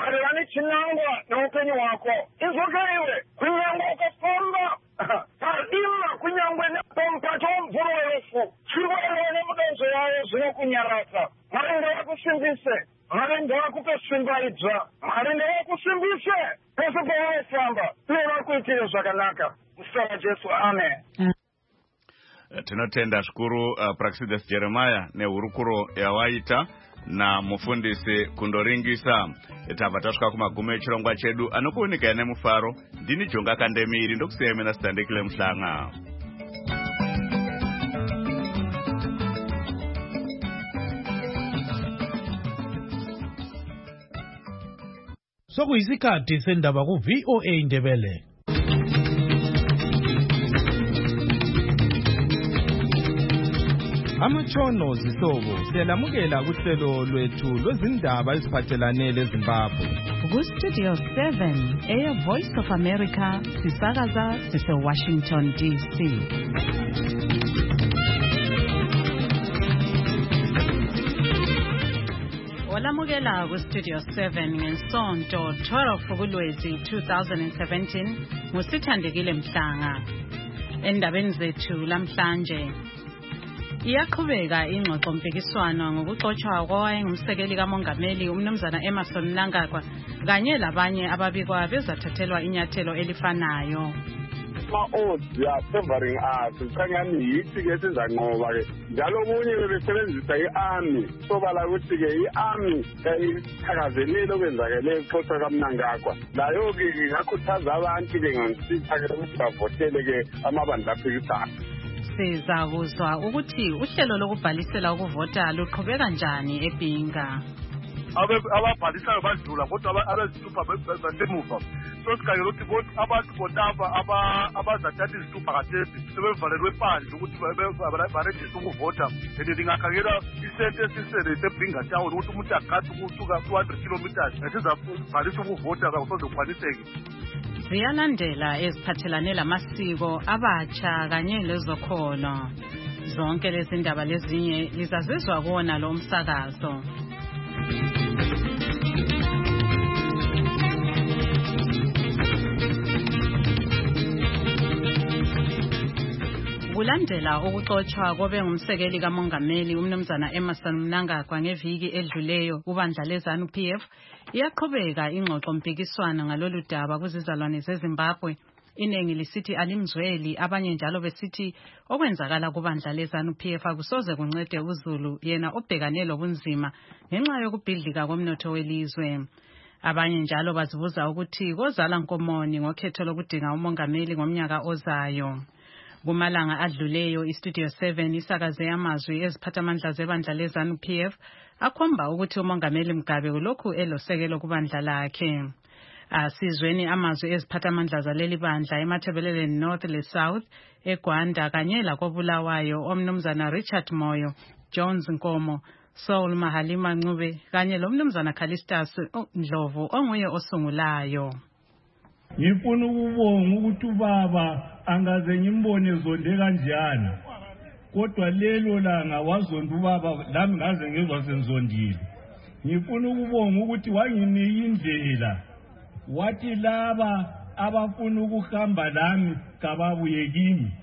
mwari vane chinangwa neupenyu hwako izokaiwe kunyangwa ukafamba padima kunyangwe nepamupato womvuro werufu chirwere nemudenzo yayo zvinokunyarasa mwari ndavakusimbise mwari ndavakupe simba idzva mwari ndavakusimbise pese paunofamba uye vakuitire zvakanaka muzita raJesu amen. Tinotenda zvikuru uh, Praxedes Jeremiah nehurukuro yawaita na mufundisi kundoringisa. Tabva tasvika kumagumo echirongwa chedu anokuoneka nemufaro. Ndini Jonga Kandemiri ndokusiyemera Sitandikile Muhlanga. Sokuyisikhathi sendaba ku V O A Ndebele. Amatshono zihlobo siyalamukela kuhlelo lwethu lwezindaba eziphathelane leZimbabwe. Ku-Studio seven, Air Voice of America, sisakaza sise-Washington D C. Olamukela ku-Studio seven ngeSonto twelve kuLwezi two thousand seventeen nguSithandekile Mhlanga. Endabeni zethu lamhlanje iyaqhubeka ingxoxo mpikiswano ngokuxotshwa kwawayengumsekeli kamongameli umnumzana Emmerson Mnangagwa kanye labanye ababikwa bezathathelwa inyathelo elifanayo. Ma-odds ya-favoring us kukhanyani yithi-ke sizanqoba-ke njalo omunye bebesebenzisa i-army sobala ukuthi-ke i-army ithakazelile okwenzakele ukuxoshwa kaMnangagwa. Layo-ke ngingakhuthaza abantu-ke ngangisitha-ke ukuthi bavotele-ke amabandla aphikisayo. Sizakuzwa ukuthi uhlelo lokubhalisela ukuvota luqhubeka njani eBinga. Ababhalisayo badlula kodwa abezithupha basemuva. So sikhangela ukuthi abantu bonaba abazathatha izithupha kathesi sebevalelwe phandle ukuthi barejiste ukuvota. And ndingakhangela isente esisele seBinga town ukuthi umuntu agade ukusuka two hundred kilometers esizabhalisa ukuvota kakusozokwaniseki. Ziyalandela eziphathelane lamasiko abatsha kanye lezokholo. Zonke lezi ndaba lezinye lizazizwa kuona lo msakazo. Kulandela ukuxotshwa kobe ngumsekeli kamongameli umnumzana Emmerson Mnangagwa ngeviki edluleyo ubandla leZANU P F iyaqhubeka ingxoxo mpikiswano ngalolu daba kuzizalwane zeZimbabwe. Iningi lisithi alimzweli, abanye njalo besithi okwenzakala kubandla leZANU P F akusoze kuncede uZulu yena obhekane lobunzima ngenxa yokubhidlika komnotho welizwe. Abanye njalo bazibuza ukuthi kozala nkomoni ngokhetho lokudinga umongameli ngomnyaka ozayo. Kumalanga adluleyo iStudio seven isakaze amazwi eziphathamandla zebandla leZANU P F akhomba ukuthi umongameli Mugabe kulokhu elosekelo kubandla lakhe. Asizweni amazwi eziphathamandla zaleli bandla eMathebeleleni North le South, eGwanda kanye lakobulawayo omnumzana Richard Moyo, Jones Nkomo, Saul Mahalima Ncube kanye lomnumzana Callistus Ndlovu onguye osungulayo. Ngifuna ukubonga ukuthi ubaba angaze ngimbone zonde kanjani. Kodwa lelo langa wazonda ubaba lami ngaze ngizwa senzondile. Ngifuna ukubonga ukuthi wanginika indlela. Wathi laba abafuna ukuhamba lami kababuye kimi.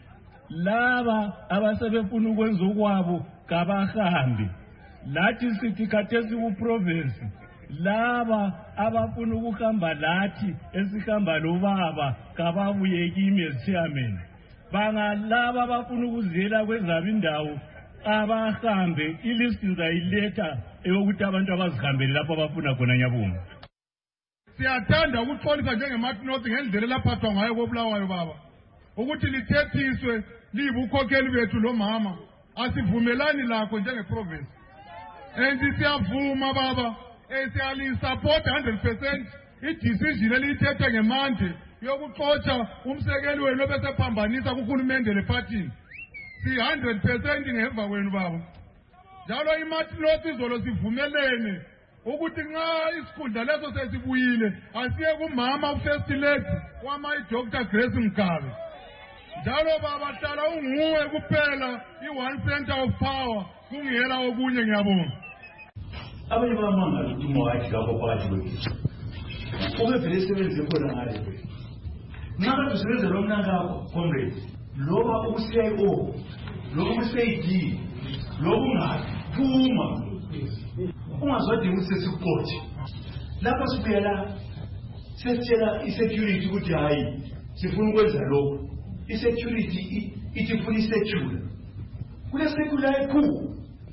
Laba abasebefuna ukwenza okwabo kabahambe. Lathi sithi khathesi ku province. Laba abafuna ukuhamba lathi esihamba lobaba kababuye kimi echairman. Banga laba abafuna ukuzela kwezaba indawo abahambe ilist ngizayiletha eyokuthi abantu abazihambele lapho abafuna khona nyabungu. Siyathanda ukuxolisa njengemathi North ngendlela laphathwa ngayo kobulawayo baba ukuthi lithethiswe libukhokheli bethu lo mama asivumelani lakho njengeprovince. And siyavuma baba esiyali-support one hundred percent i-decision eliyithethe ngemande yokuxotsha umsekeli wenu obesephambanisa kuhulumende lephathini. Si one hundred percent ngemva kwenu baba. Njalo imathi North izolo sivumelene ukuthi nxa isikhundla leso sesibuyile asiye kumama u-first lady wama i-Doctor Grace Mugabe. Njalo baba hlala unguwe kuphela i-one center of power kungela okunye ngiyabonga. Abanye bamanga ukuthi mwathi lapho phakathi kwethu ube vele sebenze khona ngale wena ngabe usebenza lo mnanga wakho comrade loba uku-C I O loba uku-C I D loba ungathi phuma ungazodinga ukuthi sesikuqothe lapha sibuya la sesitshela i-security ukuthi hayi sifuna ukwenza lokho i-security ithi funa i-secula kule secula ekhu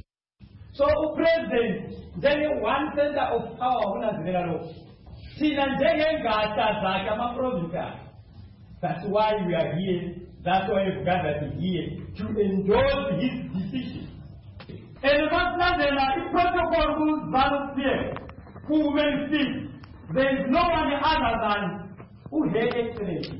so upresident njenge-one center of power kunanzekela lokho thina njengengata zakhe ama-provincals. That's why we are here. That's why we've gathered here to endorse his decision. And what the protocol rules volunteer who will see there is no one other than who Her Excellency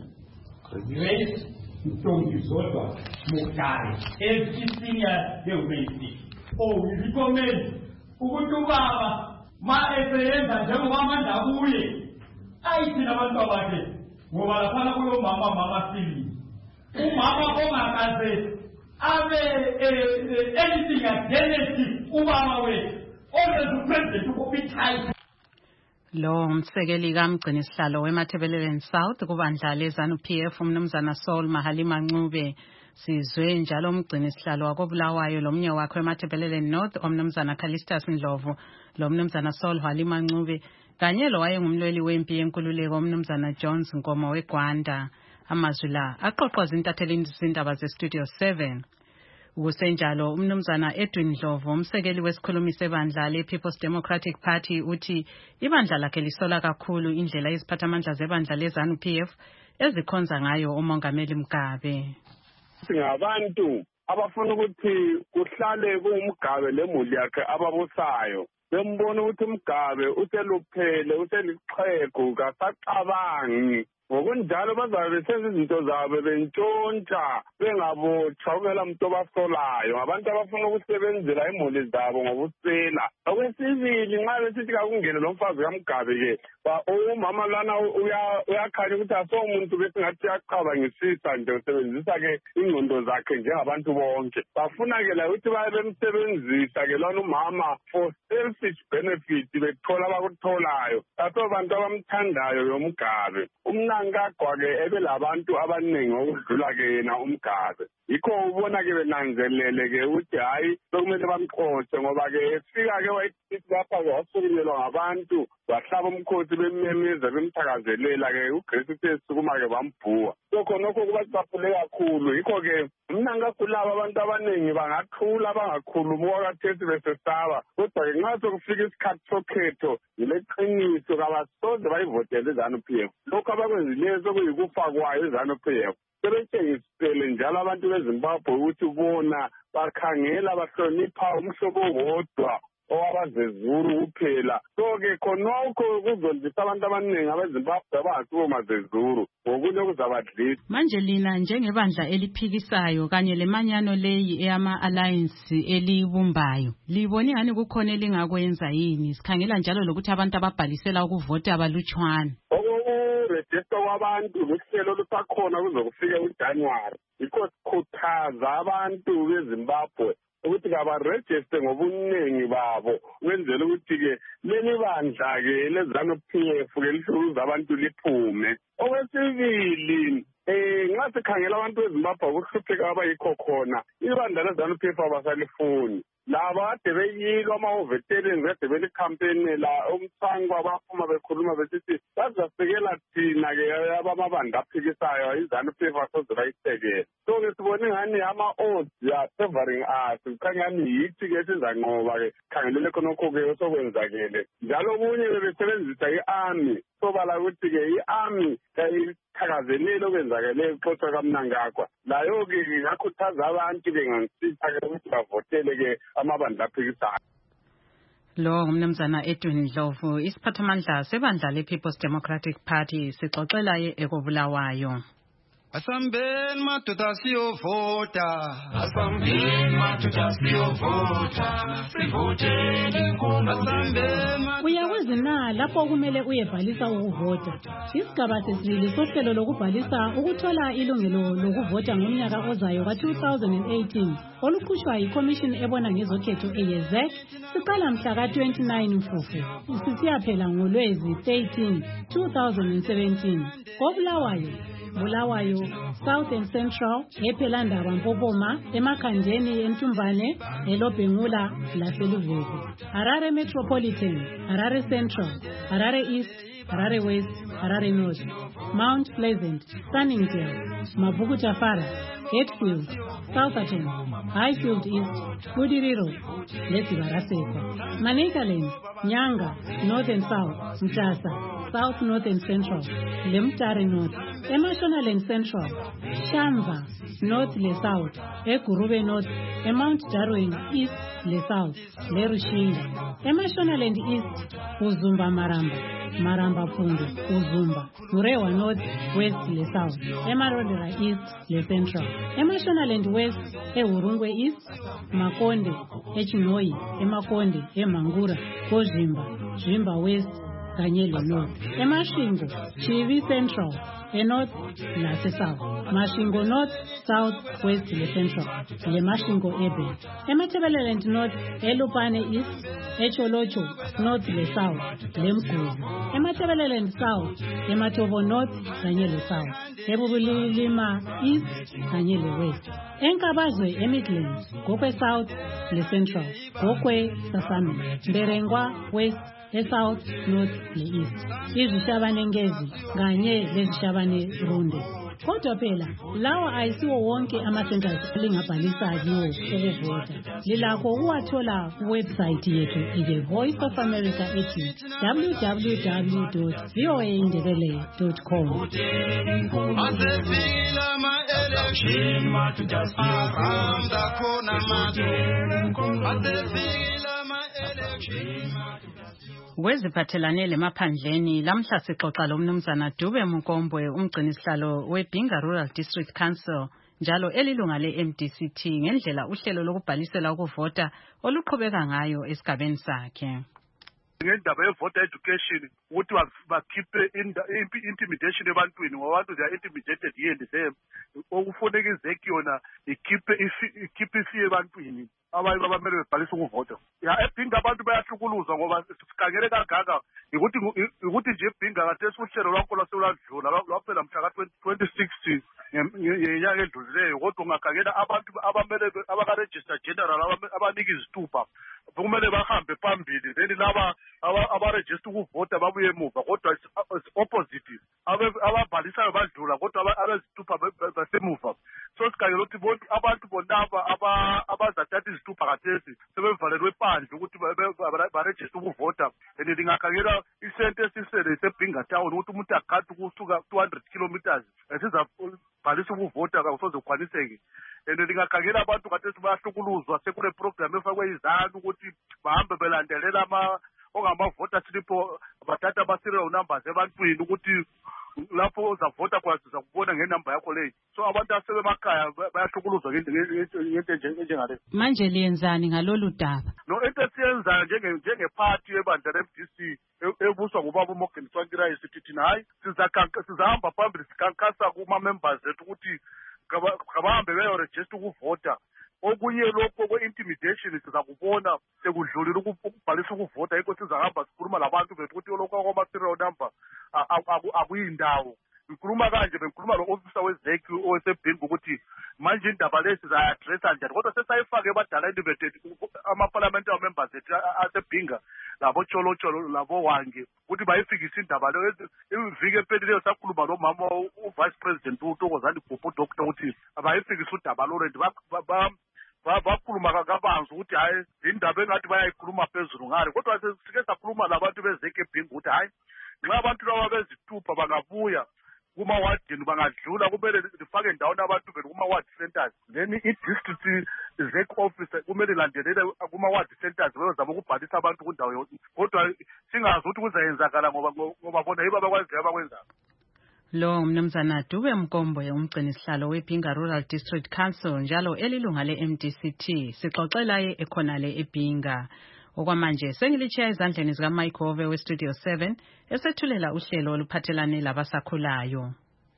Grace Mtongisodwa Mukari, every senior they will see. Oh, we recommend Ubutubaba, Ma Eferenza, Jamamanda Uye. I see abantu abakhe ngoba lapha kuyo mama mama sili umama ongakaze abe anything against ubaba wethu always president ukubithaya. Lo umsekeli kaMgcini sihlalo weMathebeleleni South kubandla leZANU P F umnumzana Saul Mahalima Ncube. Sizwe njalo umgcini sihlalo wakobulawayo lomnye wakhe weMathebeleleni North omnumzana Callistus Ndlovu lo mnumzana Saul Halima Ncube kanye lo wayengumlweli wempi yenkululeko umnumzana Jones Nkomo weGwanda. Amazwi la aqoqoza intatheleni zindaba ze-Studio seven. Ukusenjalo umnumzana Edwin Ndlovu umsekeli wesikhulumi sebandla le-People's Democratic Party uthi ibandla lakhe lisola kakhulu indlela iziphathamandla zebandla leZANU P F ezikhonza ngayo uMongameli Mugabe. Singabantu abafuna ukuthi kuhlale kuMgabe lemuli yakhe ababusayo bembona ukuthi uMgabe useluphele useliqhegu kasacabangi ngokunjalo bazabe besenza izinto zabo bentshontsha bengabotshwa kungela muntu obasolayo ngabantu abafuna ukusebenzela imuli zabo ngobusela. Okwesibili nxa besithi kakungene lo mfazi kaMgabe-ke umama lana uyakhanya ukuthi asomuntu besingathi uyaqhabangisisa nje usebenzisa-ke ingqondo zakhe njengabantu bonke. Bafuna-ke la ukuthi baye bemsebenzisa-ke lona umama for selfish benefit bethola abakutholayo. Aso bantu abamthandayo yoMgabe. Umnankagwa-ke ebelabantu abaningi okudlula-ke yena uMgabe. Yikho ubona-ke benanzelele-ke ukuthi hhayi sokumele bamxotshe ngoba-ke efika-ke wayithi lapha-ke wasukunyelwa ngabantu wahlaba umkhosi bemmemeza bemthakazelela-ke uGrace uthe esukuma-ke bambhuwa. So khonokho kubacaphule kakhulu. Yikho-ke umnankagulaba abantu abaningi bangathula bangakhulumi okwakhathesi besesaba kodwa-ke nxa sokufika isikhathi sokhetho yile qiniso kabasoze bayivotele iZANU P F. Lokhu abakwenzileyo sokuyikufa kwayo iZANU P F. Sebetshengisele njalo abantu beZimbabwe ukuthi bona bakhangela bahlonipha umhlobo wodwa owabazezuru kuphela. So-ke khonokho kuzondisa abantu abaningi abeZimbabwe abangasibo mazezuru ngokunye okuzabadlisa. Manje lina njengebandla eliphikisayo kanye lemanyano leyi eyama-alliance elibumbayo libone ngani kukhona elingakwenza yini sikhangela njalo lokuthi abantu ababhalisela ukuvota abalutshwana? Register kwabantu luhlelo lusakhona kuzokufika uJanuary. Yikho sikhuthaza abantu beZimbabwe ukuthi kabarejiste ngobuningi babo wenzela ukuthi-ke leli bandla-ke leZANU P F-ke lihlukuza abantu liphume. Okwesibili eh nxa sikhangela abantu beZimbabwe ukuhlupheka abayikho khona ibandla leZANU P F abasalifuni. Laba ade beyilwa ama-overtelling bede belikhampeni la umthangwa baphuma bekhuluma besithi bazasekela thina-ke abamabandla aphikisayo iZANU P F asoze bayisekele. So-ke sibone ngani ama-odds are-favoring us kukhanya ngani yithi-ke sizanqoba-ke khangelele khonokho-ke sokwenzakele. Njalo okunye bebesebenzisa i-army sobala ukuthi-ke i-army ithakazelile okwenzakele ixoxa kaMnangagwa. Layo-ke ngakhuthaza abantu-ke ngangisitha-ke ukuthi bavotele-ke amabandla aphikisayo. Lo ngumnumzana Edwin Ndlovu isiphathamandla sebandla le-People's Democratic Party sixoxela ye ekobulawayo. Asambeni madoda siyovota. Asambeni madoda siyovota. Sivoteni inkomo. Uyakwazi na lapho kumele uyebhalisa ukuvota. Isigaba sesibili sohlelo lokubhalisa ukuthola ilungelo lokuvota ngomnyaka ozayo ka two thousand eighteen oluqhushwa yiCommission ebona ngezokhetho e-Z E C siqala mhla ka twenty-nine Mfumfu sisiyaphela ngoLwezi thirteen two thousand seventeen. Kobulawayo Bulawayo, South and Central, ePhelandaba Mpopoma, eMakhandeni eNtumbane, eLobhengula laseLuvezi. Harare Metropolitan, Harare Central, Harare East, Harare West, Harare North, Mount Pleasant, Sunningdale, Mavuku Jafara, Hatfield, Southerton, Highfield East, Budiriro, Lesibaraseko, Manicaland, Nyanga, North and South, Mtasa, South North and Central, Lemtari North, Emotional and Central, Shamba, North Le South, Ekurube North, Mount Darwin East Le South, Lerushinga, Emotional and East, Uzumba Maramba, Maramba Pungu, Uzumba, Murewa North, West Le South, Emarodera East Le Central, Emotional and West, Eurungwe East, Makonde, Echinoi, Emakonde, Emangura, Kozimba, Jimba West, Kanyelo North, Emashingo, Chivi Central, North, Nase South, Mashingo North, South, West, Le Central, Le Mashingo Ebe, Ematebeleland North, Elupane East, Echolocho, North, Le South, Lemkuzi, Ematebeleland South, Ematobo North, Kanyelo South, Ebubulima East, Kanyelo West, Enkabazwe, Emitlands, Gokwe South, Le Central, Gokwe, Sasami, Berengwa, West, e-South, North, ne-East. Izishabane ngezi, kanye lezishabane runde. Kodwa phela, lawa ayisiwo wonke ama-centers elingabhalisa kiwo ukuvota. Lilakho ukuwathola kuwebsite yethu i-The Voice of America ethi w w w dot v o a indebele dot com. Weziphathelane lemaphandleni lamhla sixoxa lomnumzana Dube Mukombwe umgcinisihlalo weBhinga Rural District Council njalo elilunga le-M D C T ngendlela uhlelo lokubhalisela ukuvota oluqhubeka ngayo esigabeni sakhe. Ngendaba ye-voter education ukuthi bakhiphe intimidation ebantwini ngoba abantu they are intimidated here and there. Okufuneka izeki yona ikhiphe ikhiphe ifiye ebantwini abayi babamele bebhalisa ukuvota. Ya eBhinga abantu bayahlukuluzwa ngoba sikhangele kangaka ukuthi ukuthi nje eBhinga kade uhlelo lwakho lwaselandlula lwaphela mhla ka twenty sixteen ngenyanga edlulileyo kodwa ungakhangela abantu abamele abaka-register general abanika izithupha kumele bahambe phambili then laba abaregister ukuvota babuye emuva kodwa it's opposite ababhalisayo badlula kodwa abezithupha basemuva. So sikhangela ukuthi abantu bonaba abazathatha izithupha kathesi sebevalelwe phandle ukuthi baregister ukuvota and lingakhangela isente esisele seBhinga town ukuthi umuntu akhathi ukusuka two hundred kilometers esizabhalisa ukuvota akusoze kukhwaniseke. And lingakhangela abantu kathesi bayahlukuluzwa sekule program efakwe izanu ukuthi bahambe belandelela ama ongamavota slip bathatha ama-serial numbers ebantwini ukuthi lapho uzavota kwazi uzakubona ngenamba yakho leyo. So abantu asebemakhaya bayahlukuluzwa ngento enjengale. Manje liyenzani ngalolu daba? No into esiyenzayo njengephathi ebandla le-M D C ebuswa ngubaba uMorgan Tsvangirai sithi thina hayi sizahamba phambili sikhankasa kuma-members ethu ukuthi kabahambe beyoregister ukuvota. Okunye lokho kwe-intimidation sizakubona sekudlulile ukubhalisa ukuvota yikho sizahamba sikhuluma labantu bethu ukuthi lokho kwama-serial number akuyindawo. Ngikhuluma kanje bengikhuluma lo-officer wezeki oweseBhinga ukuthi manje indaba le sizayi-addressa njani kodwa sesayifake ebadaleni bethu ama-parliamentary members ethu aseBhinga labo Cholotsholo labo Wange ukuthi bayifikise indaba leyo. Iviki empelileyo sakhuluma nomama u-vice president uThokozani Bhuphu doctor ukuthi bayifikise udaba lo and bakhuluma kabanzi ukuthi hayi indaba engathi bayayikhuluma phezulu ngale kodwa sike sakhuluma labantu bezeki eBhinga ukuthi hayi nxa abantu laba bezithupha bangabuya kuma-wadini bangadlula kumele lifake ndawona abantu bethu kuma-ward centers then i-district zeki office kumele ilandelele kuma-ward centers beyozama ukubhalisa abantu kundawo yonke kodwa singazi ukuthi kuzayenzakala ngoba bona yibo abakwaziyo abakwenzayo. Lo mnumzana Dube Mkomboye umgcini sihlalo weBhinga Rural District Council njalo elilunga le-M D C T sixoxela ye ekhonale eBhinga. Okwamanje sengilichiya ezandleni zika Mike Hove we Studio seven esethulela uhlelo oluphathelane labasakhulayo.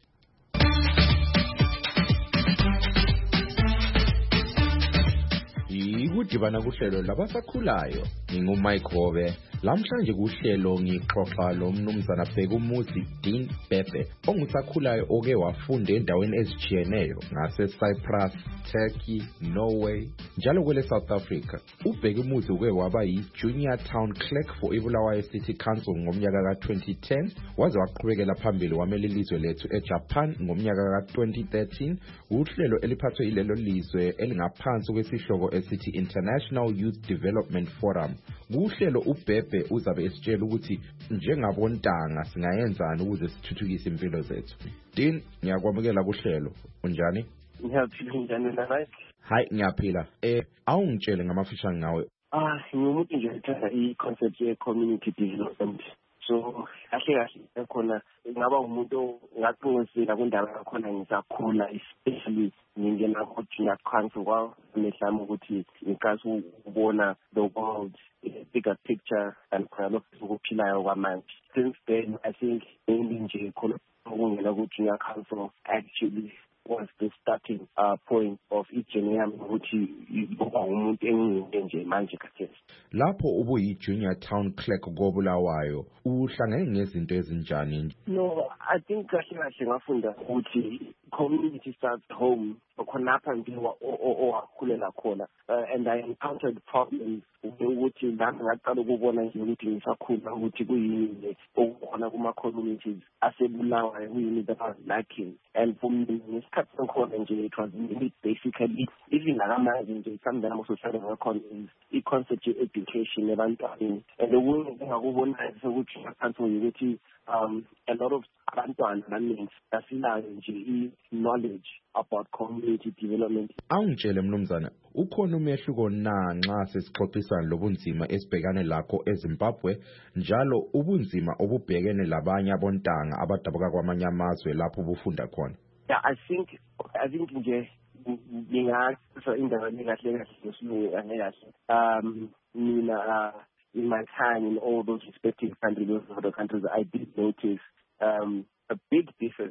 Ikudibana kuhlelo labasakhulayo ngingumike Hove. Lamhlanje kuhlelo ngixoxa lo mnumzana Bhekumuzi Dean Bebe ongusakhulayo oke wafunda endaweni ezijiyeneyo ngase Cyprus, Turkey, Norway njalo kwele South Africa. uBhekumuzi uke waba yi Junior Town Clerk for iBulawayo City Council ngomnyaka ka twenty ten waze waqhubekela phambili wamela ilizwe lethu eJapan ngomnyaka ka twenty thirteen. Uhlelo eliphathwe ilelo lizwe elingaphansi kwesihloko esithi International Youth Development Forum. Kuhlelo uBebe uzabe esitshela ukuthi njengabontanga singayenzani ukuze sithuthukise impilo zethu. Dean, ngiyakwamukela kuhlelo. Unjani? Ngiyaphila njani la? Hayi ngiyaphila. Eh awungitshele ngamafishane ngawe. Ah, ngimuntu nje ethanda i-concept ye-community development. So kahle kahle khona ngaba umuntu ngaqingisela kundaba yakhona ngisakhula especially ngingena ku junior council kwa mehlami ukuthi ngikazi ukubona the world bigger picture and khona lokuphilayo kwamanje. Since then I think nje khona ukungena ku junior council actually was the starting uh, point of each and every ukuthi uba umuntu engiyinde nje manje kathesi. Lapho ubuyi junior town clerk koBulawayo uhlangene nezinto ezinjani? No, I think kahle kahle ngafunda ukuthi community starts home khonapha ngiwa owakhulela khona and I encountered problems ukuthi lapho ngaqala ukubona nje ukuthi ngisakhula ukuthi kuyini okukhona kuma communities aseBulawayo kuyini that was lacking, and for me ngesikhathi senkhona nje it was really basically even nakamanje nje something I'm also trying to work on is i-concept education ebantwaneni, and okunye engakubonayo ukuthi ngaphansi ukuthi um a lot of abantwana abaningi asilayo nje i-knowledge about community development. Awungitshele mnumzana, ukhona umehluko na nxa sesixoxisana lobunzima esibhekane lakho eZimbabwe njalo ubunzima obubhekene labanye abontanga abadabuka kwamanye amazwe lapho bufunda khona? Yeah, I think I think nje ngingathi indaba lekahle kahle kahle um mina in my time in all those respective countries, those other countries, I did notice um, a big difference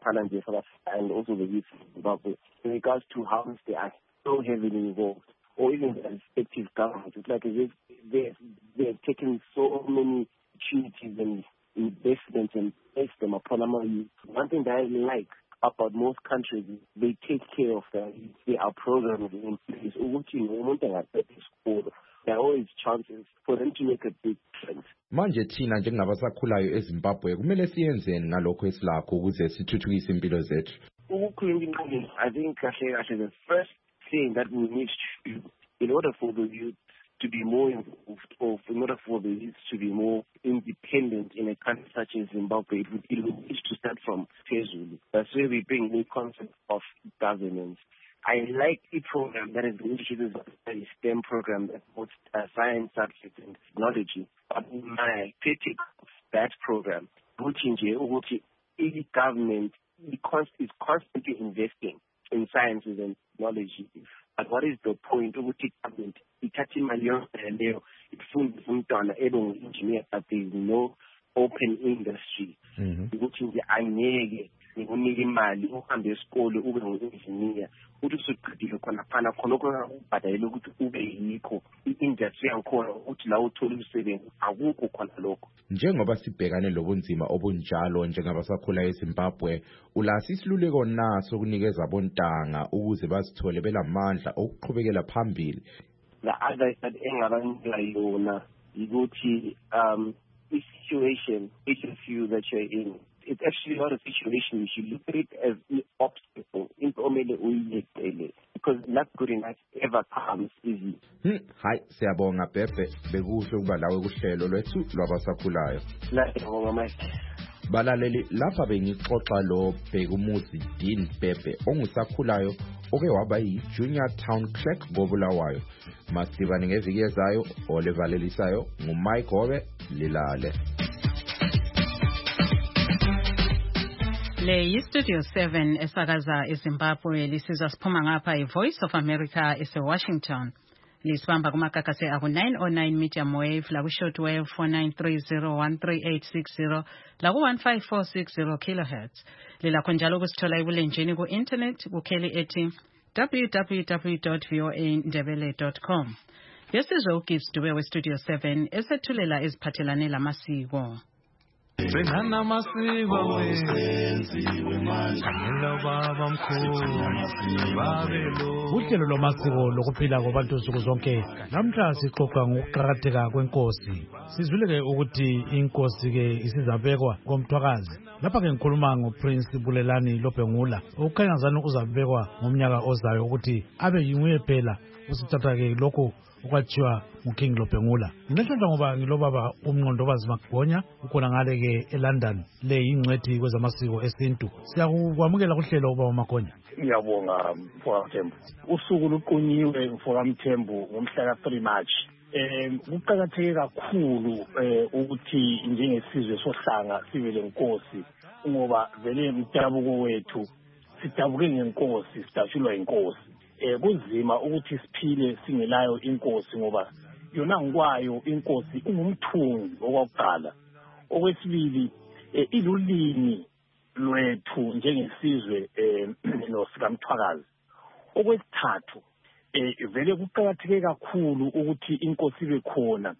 and also the youth in Zimbabwe in regards to how they are so heavily involved, or even the respective governments. It's like as if they've, they've taken so many opportunities and investments and placed them upon our youth. One thing that I like about most countries is they take care of their youth. There are programs in place. There are always chances for them to make a big difference. Manje thina njengabasakhulayo eZimbabwe kumele siyenzeni ngalokho esilakho ukuze sithuthukise impilo zethu? I think the first thing that we need to do in order for the youth to be more involved, or in order for the youth to be more independent in a country such as Zimbabwe, it would, it would need to start from Phezulu. That's where we bring the concept of governance. I like the program that has been introduced as a STEM program that puts uh, science, subjects, and technology. But my critique of that program, which in the government is constantly investing in sciences and technology. But what is the point of the government? It's engineer, but there is no open industry. Which in the ngikunike imali uhambe esikole ube ngu-engineer uthi usuqedile khona phana khona ukubhadalela ukuthi ube yikho i-industry yankhona ukuthi la uthola umsebenzi akukho khona lokho. Njengoba sibhekane lobunzima obunjalo njengabasakhula eZimbabwe, ulasi isiluleko naso kunikeza abontanga ukuze bazithole belamandla okuqhubekela phambili? The other that engabanika yona ukuthi um i-situation each of you that you're in, it's actually not a situation. You should look at it as an obstacle. Because not good enough ever comes easy. Hmm. Hi, siyabonga Bebe. Bekuhle ukuba lawe kuhlelo lwethu lwabasakhulayo. Balaleli, lapha bengixoxa lo Bhekumuzi Dean Bebe ongusakhulayo oke waba yi Junior Town Clerk koBulawayo. Masibane ngeviki ezayo olevalelisayo nguMike Hove lilale. Le yiStudio seven esakaza eZimbabwe lisizwa siphuma ngapha iVoice of America eseWashington. Lisibamba kumakakase aku nine oh nine medium wave la short wave four nine three zero one three eight six zero la ku one five four six zero kilohertz. Lilakho njalo kusithola ebulenjini ku internet kukheli ethi w w w dot v o a ndebele dot com. Yesizwe uGibbs Dube weStudio seven esethulela eziphathelane lamasiko. Sengana masiko wenziwe manje baba mkhulu babelo uhlelo lwamasiko lokuphila kwabantu nsuku zonke namhla sixoxa ngokuqhakatheka kwenkosi sizwile ke ukuthi inkosi ke isizabekwa komthwakazi lapha ke ngikhuluma ngoPrince Bulelani Lobhengula ukukhanya zani uzabekwa ngomnyaka ozayo ukuthi abe yinguye phela usithatha ke lokho ukwathiwa uKing Lobhengula. Nginehlela ngoba ngilobaba umnqondobazi Magonya ukhona ngale ke eLondon le ingcwethi kwezamasiko esintu. Siyakwamukela kuhlelo ubaba Magonya. Ngiyabonga mfowethu. Usuku luqunyiwe mfowethu ngomhla ka three March. Eh kuqhakatheke kakhulu ukuthi njengesizwe sohlanga sibe lenkosi ngoba vele umdabuko wethu sidabuke ngenkosi sidashulwa inkosi. Eh kunzima ukuthi siphile singelayo inkosi ngoba yona ngikwayo inkosi ingumthungi okwakuqala. Okwesibili ilulimi lwethu njengesizwe nosikaMthwakazi. Okwesithathu eh vele kuqhakatheke kakhulu ukuthi inkosi ibe khona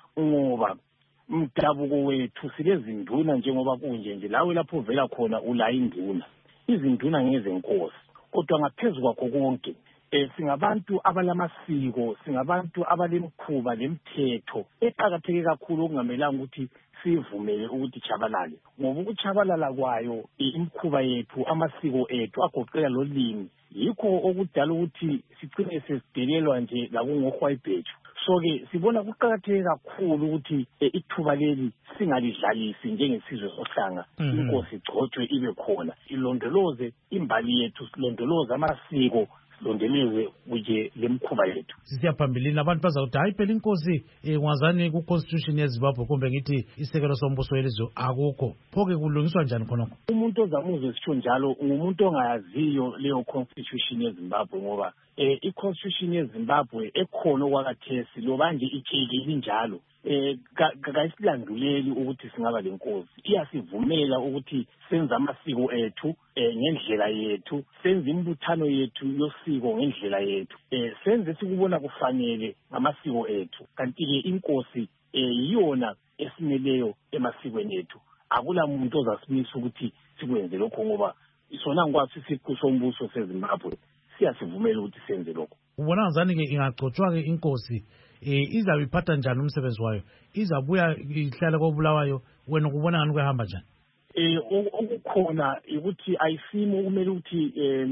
ngoba umdabuko wethu silezinduna njengoba kunje nje lawe lapho vela khona ula induna. Izinduna ngezenkosi kodwa ngaphezulu kwakho konke eh singabantu abalamasiko singabantu abalemkhuba lemthetho eqhakatheke kakhulu okungamelanga ukuthi sivumele ukuthi chabalale ngoba ukuchabalala kwayo imkhuba yethu amasiko ethu agoqela lolimi yikho okudala ukuthi sigcine sesidelelwa nje la kungohwayibhethu. So ke sibona kuqhakatheke kakhulu ukuthi ithuba leli singalidlalisi njengesizwe sohlanga inkosi igcotshwe ibe khona ilondoloze imbali yethu silondoloze amasiko silondoloze kuje lemkhuba yethu. Sisiyaphambili abantu bazawuthi hayi phela inkosi ngwazani ku constitution yeZimbabwe kumbe ngithi isekelo sombuso welizwe akukho phoke kulungiswa njani khonokho. Umuntu ozamuzwe sitho njalo ngumuntu ongayaziyo leyo constitution yeZimbabwe ngoba eh iconstitution yeZimbabwe ekhona okwakathesi loba nje itshekile njalo eh kayisilanduleli ukuthi singaba lenkosi iyasivumela ukuthi senze amasiko ethu eh ngendlela yethu senze imbuthano yethu yosiko ngendlela yethu eh senze sikubona kufanele ngamasiko ethu kanti ke inkosi eh iyona esimeleyo emasikweni ethu akula muntu ozasimisa ukuthi sikwenze lokho ngoba isona ngikwazi isiqhu sombuso seZimbabwe siyasivumela ukuthi senze lokho. Ubona ngani ke ingagcotshwa ke inkosi eh izabe iphatha njani umsebenzi wayo izabuya ihlala koBulawayo wena ukubona ngani kuhamba njani? Eh okukhona ukuthi ayisimo kumele ukuthi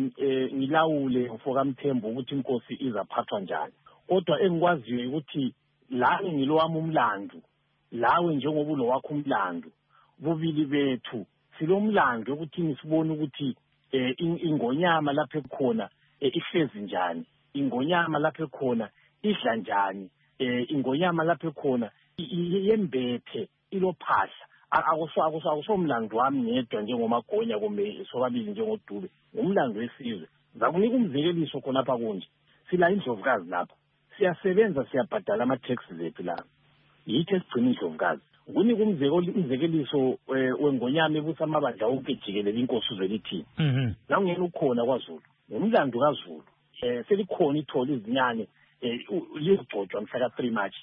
eh ngilawule mfokamthembu ukuthi inkosi izaphathwa njani kodwa engikwaziyo ukuthi la ngilowami umlando lawe njengoba ulo wakho umlando bobili bethu silomlando ukuthi nisibone ukuthi eh ingonyama lapha ekhona ihlezi njani ingonyama lapha ekhona idla njani eh ingonyama lapha ekhona yembethe ilophahla akusho akusho akusomlando wami ngedwa njengoMagonya kumbe sobabili njengoDube umlando wesizwe zakunika umzekeliso khona lapha kunje sila indlovukazi lapha siyasebenza siyabhadala ama taxes ethu la yithi sigcina indlovukazi kunika umzekeliso wengonyama ebusa amabandla onke jikelele inkosi uzwelithini la ngene ukhona kwaZulu umlando kaZulu eh selikhona ithola izinyane eh lizigcotshwa mhla ka three March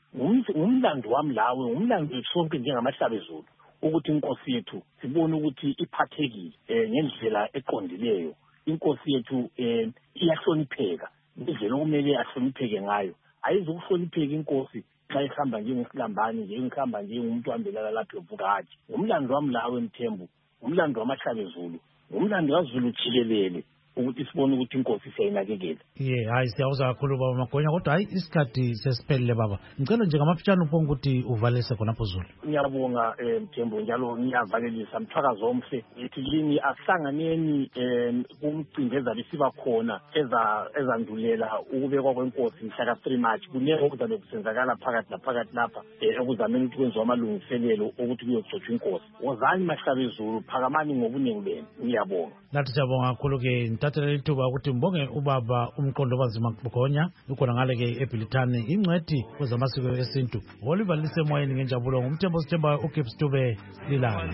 umlando wami lawe umlando wethu sonke njengamahlabe Zulu ukuthi inkosi yethu sibone ukuthi iphathekile eh ngendlela eqondileyo inkosi yethu eh iyahlonipheka indlela okumele ahlonipheke ngayo ayizukuhlonipheka inkosi xa ihamba njengesilambani nje ihamba nje umuntu ohambela lapha evukathi umlando wami lawe Mthembu umlando wamahlabe Zulu umlando kaZulu jikelele ukuthi sibone ukuthi inkosi siyayinakekela. Ye hayi siyawuza kakhulu baba Magonya kodwa hayi isikhathi sesiphelile baba. Ngicela nje ngamafitshane upho ukuthi uvalise khonapho Zulu. Ngiyabonga Mthembu njalo ngiyavalelisa mthakazo omhle ethi yini asihlanganeni kumcindeza lesiba khona eza ezandulela ukubekwa kwenkosi mhla ka three March kuneke okuzabe kusenzakala phakathi laphakathi lapha ekuzameni ukuthi kwenziwe amalungiselelo ukuthi kuyogcotshwa inkosi. Wozani mahlabe Zulu phakamani ngobuningi benu. Ngiyabonga. Nathi siyabonga kakhulu ke ntathelele ithuba ukuthi mbonge ubaba umqondobazi Magonya ukhona ngale ke eBilitani ingcwethi kwezamasiko esintu. Olivalise emoyeni ngenjabulo ngumthembo sithemba uGibbs Dube lilana.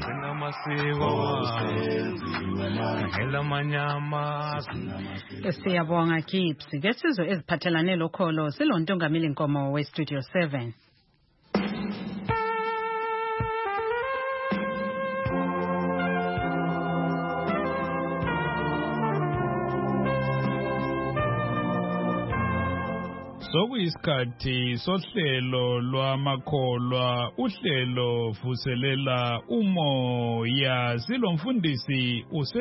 Siyabonga Gibbs. Ke sizwe eziphathelane lokholo silontongamili Nkomo we Studio seven. Sokuyisikhathi sohlelo lwamakholwa uhlelo vuselela umoya silomfundisi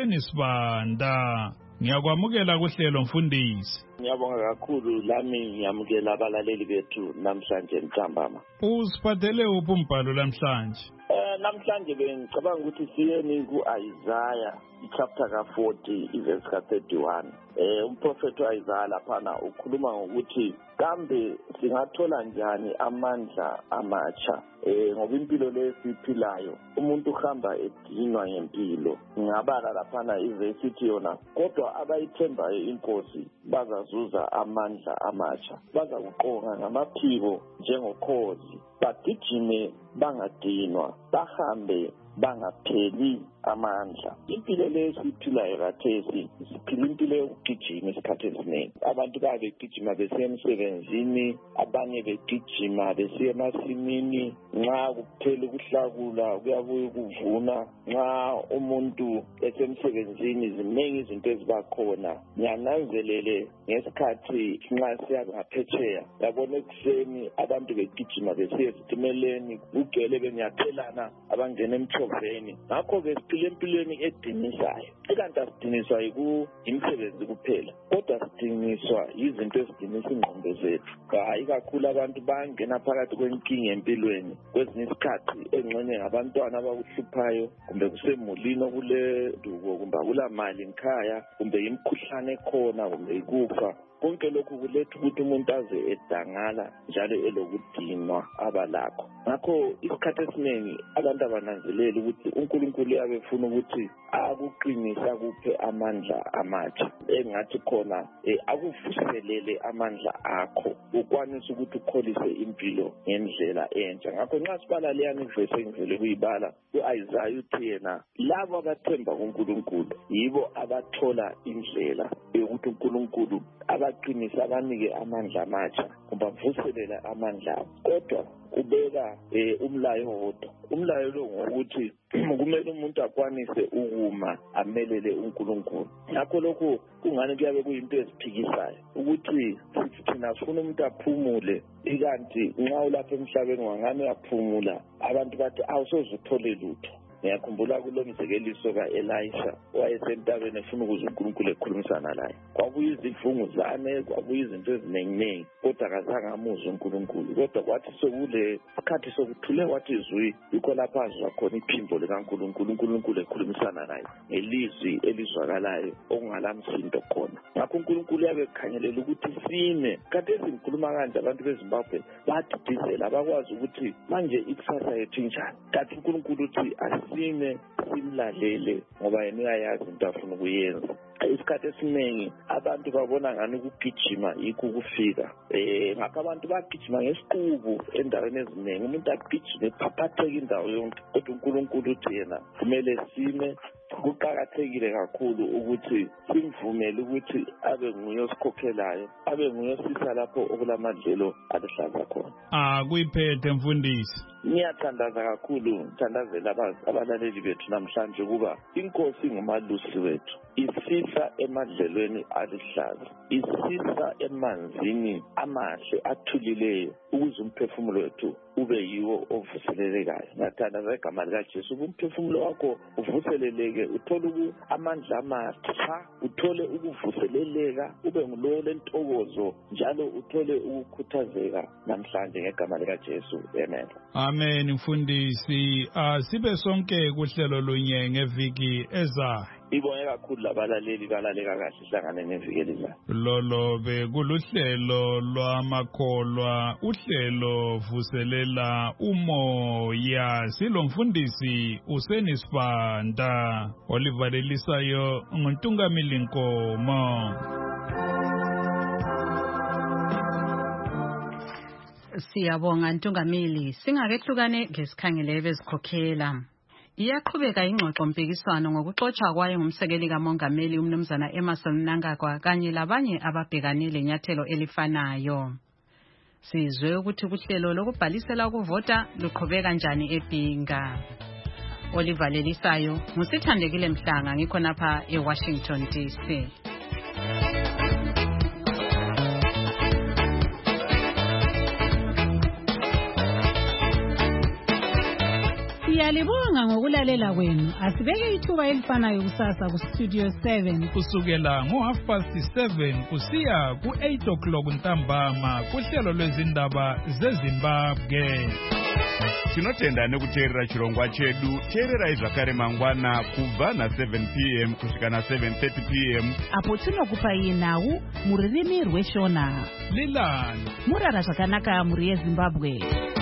usenisibanda. Ngiyakwamukela kuhlelo mfundisi. Ngiyabonga kakhulu lami ngiyamukela abalaleli bethu namhlanje ntambama. Usiphathele uphi umbhalo namhlanje? Eh namhlanje bengicabanga ukuthi siyeni ku-Isaiah chapter ka forty iverse ka thirty-one. Eh umprofeti uIsaiah laphana ukhuluma ngokuthi kambe singathola njani amandla amatsha eh ngoba impilo lesiphilayo umuntu uhamba edinwa ngempilo. Ngiyabala laphana iverse ithi yona kodwa abayithembayo inkosi bazazuza amandla amatsha, baza kuqonga ngamaphiko njengokhozi, bagijime bangadinwa, bahambe bangapheli amandla. Impilo lesiphilayo kathesi siphila impilo yokugijima isikhathi esiningi. Abantu babe begijima besiya emsebenzini, abanye begijima besiya emasimini, nxa kuphela ukuhlakula kuyabuya ukuvuna, nxa umuntu esemsebenzini ziningi izinto ezibakhona. Ngiyananzelele ngesikhathi nxa siya ngaphetsheya yabona ekuseni abantu begijima besiya esitimeleni, ugele bengiyathelana abangena emthoveni. Ngakho-ke siphila empilweni edinisayo. Ikanti asidiniswa yimisebenzi kuphela, kodwa sidiniswa yizinto ezidinisa ingqondo zethu. Hayi kakhulu abantu bangena phakathi kwenkinga empilweni kwezinye isikhathi engxenye ngabantwana abakuhluphayo, kumbe kusemulini okule duko, kumbe akula mali ngikhaya, kumbe imikhuhlane ekhona, kumbe ikufa. Konke lokhu kuletha ukuthi umuntu aze edangala njalo elokudinwa abalakho. Ngakho isikhathi esiningi abantu abananzelela ukuthi uNkulunkulu uyabe ufuna ukuthi akuqinisa kuphe amandla amatsha. Engathi khona akuvuselele amandla akho ukwanisa ukuthi ukholise impilo ngendlela entsha. Ngakho nxa sibala leyani ivesi engivele kuyibala uIsaiah uthi yena labo abathemba kuNkulunkulu yibo abathola indlela yokuthi uNkulunkulu abaqinisa abanike amandla amatsha kumbe avuselela amandla abo. Kodwa ubeka umlayo wodwa. Umlayo lo ngokuthi kumele umuntu akwanise ukuma amelele uNkulunkulu. Ngakho lokho kungani kuyabe kuyinto eziphikisayo ukuthi thina sifuna umuntu aphumule, ikanti nxa ulapha emhlabeni wangane uyaphumula abantu bathi awusoze uthole lutho. Ngiyakhumbula kulo mzekeliso kaElisha wayesentabeni efuna ukuze uNkulunkulu ekhulumisana laye. Kwabuya izivunguzane, kwabuya izinto ezinenginengi, kodwa akazange amuzwe uNkulunkulu. Kodwa kwathi sokule sikhathi sokuthule wathi izwi yikho lapha azwa khona iphimbo likaNkulunkulu, uNkulunkulu ekhulumisana naye ngelizwi elizwakalayo okungalamsindo khona. Ngakho uNkulunkulu uyabe ekhanyelela ukuthi sime. Kanti esingikhuluma kanje abantu beZimbabwe badidizela abakwazi ukuthi manje ikusasa yethu injani. Kanti uNkulunkulu uthi sime simlalele ngoba yena uyayazi into afuna ukuyenza. Isikhathi esiningi abantu babona ngani ukugijima yikho ukufika. Eh ngakho abantu bagijima ngesiqubu endaweni eziningi, umuntu agijime phaphatheka indawo yonke, kodwa uNkulunkulu uthi yena kumele sime. Kuqakathekile kakhulu ukuthi simvumele ukuthi abe nguye osikhokhelayo, abe nguye osisa lapho okulamadlelo aluhlaza khona. Ah kuyiphethe mfundisi. ngiyathandaza kakhulu ngithandazela abalaleli bethu namhlanje ukuba inkosi ngumalusi wethu isisa emadlelweni alihlaza isisa emanzini amahle athulileyo ukuze umphefumulo wethu ube yiwo ovuselelekayo. Ngathandaza igama likaJesu umphefumulo wakho uvuseleleke uthole amandla amatsha uthole ukuvuseleleka ube ngulowo lentokozo njalo uthole ukukhuthazeka namhlanje ngegama likaJesu. Amen. Amen. Mfundisi asibe sonke kuhlelo lunye ngeviki ezayo. Ibonge kakhulu labalaleli balaleka kahle ihlangane neviki elizayo. Lolo bekuluhlelo lwamakholwa uhlelo vuselela umoya silomfundisi usenisibanda olivalelisayo nguNtungamili Nkomo. Siyabonga Ntungamili. Singakehlukane ngesikhangele bezikhokhela. Iyaqhubeka ingxoxo mpikiswano ngokuxoxa kwaye ngumsekeli kaMongameli uMnumzana Emmerson Mnangagwa kanye labanye ababhekane lenyathelo elifanayo. Sizwe ukuthi kuhlelo lokubhalisela ukuvota luqhubeka kanjani eBhinga. Olivalelisayo ngusithandekile Mhlanga ngikho napha eWashington D C. Siyalibonga ngokulalela kwenu. Asibeke ithuba elifanayo kusasa ku Studio seven kusukela ngo half past seven kusiya ku eight o'clock ntambama kuhlelo lwezindaba zeZimbabwe. Tinotenda nekuteerera chirongwa chedu. Teerera zvakare mangwana kubva na seven p m kusvika na seven thirty p m apo tinokupai nhau mururimi rweShona. Lilani Murara zvakanaka muri yeZimbabwe.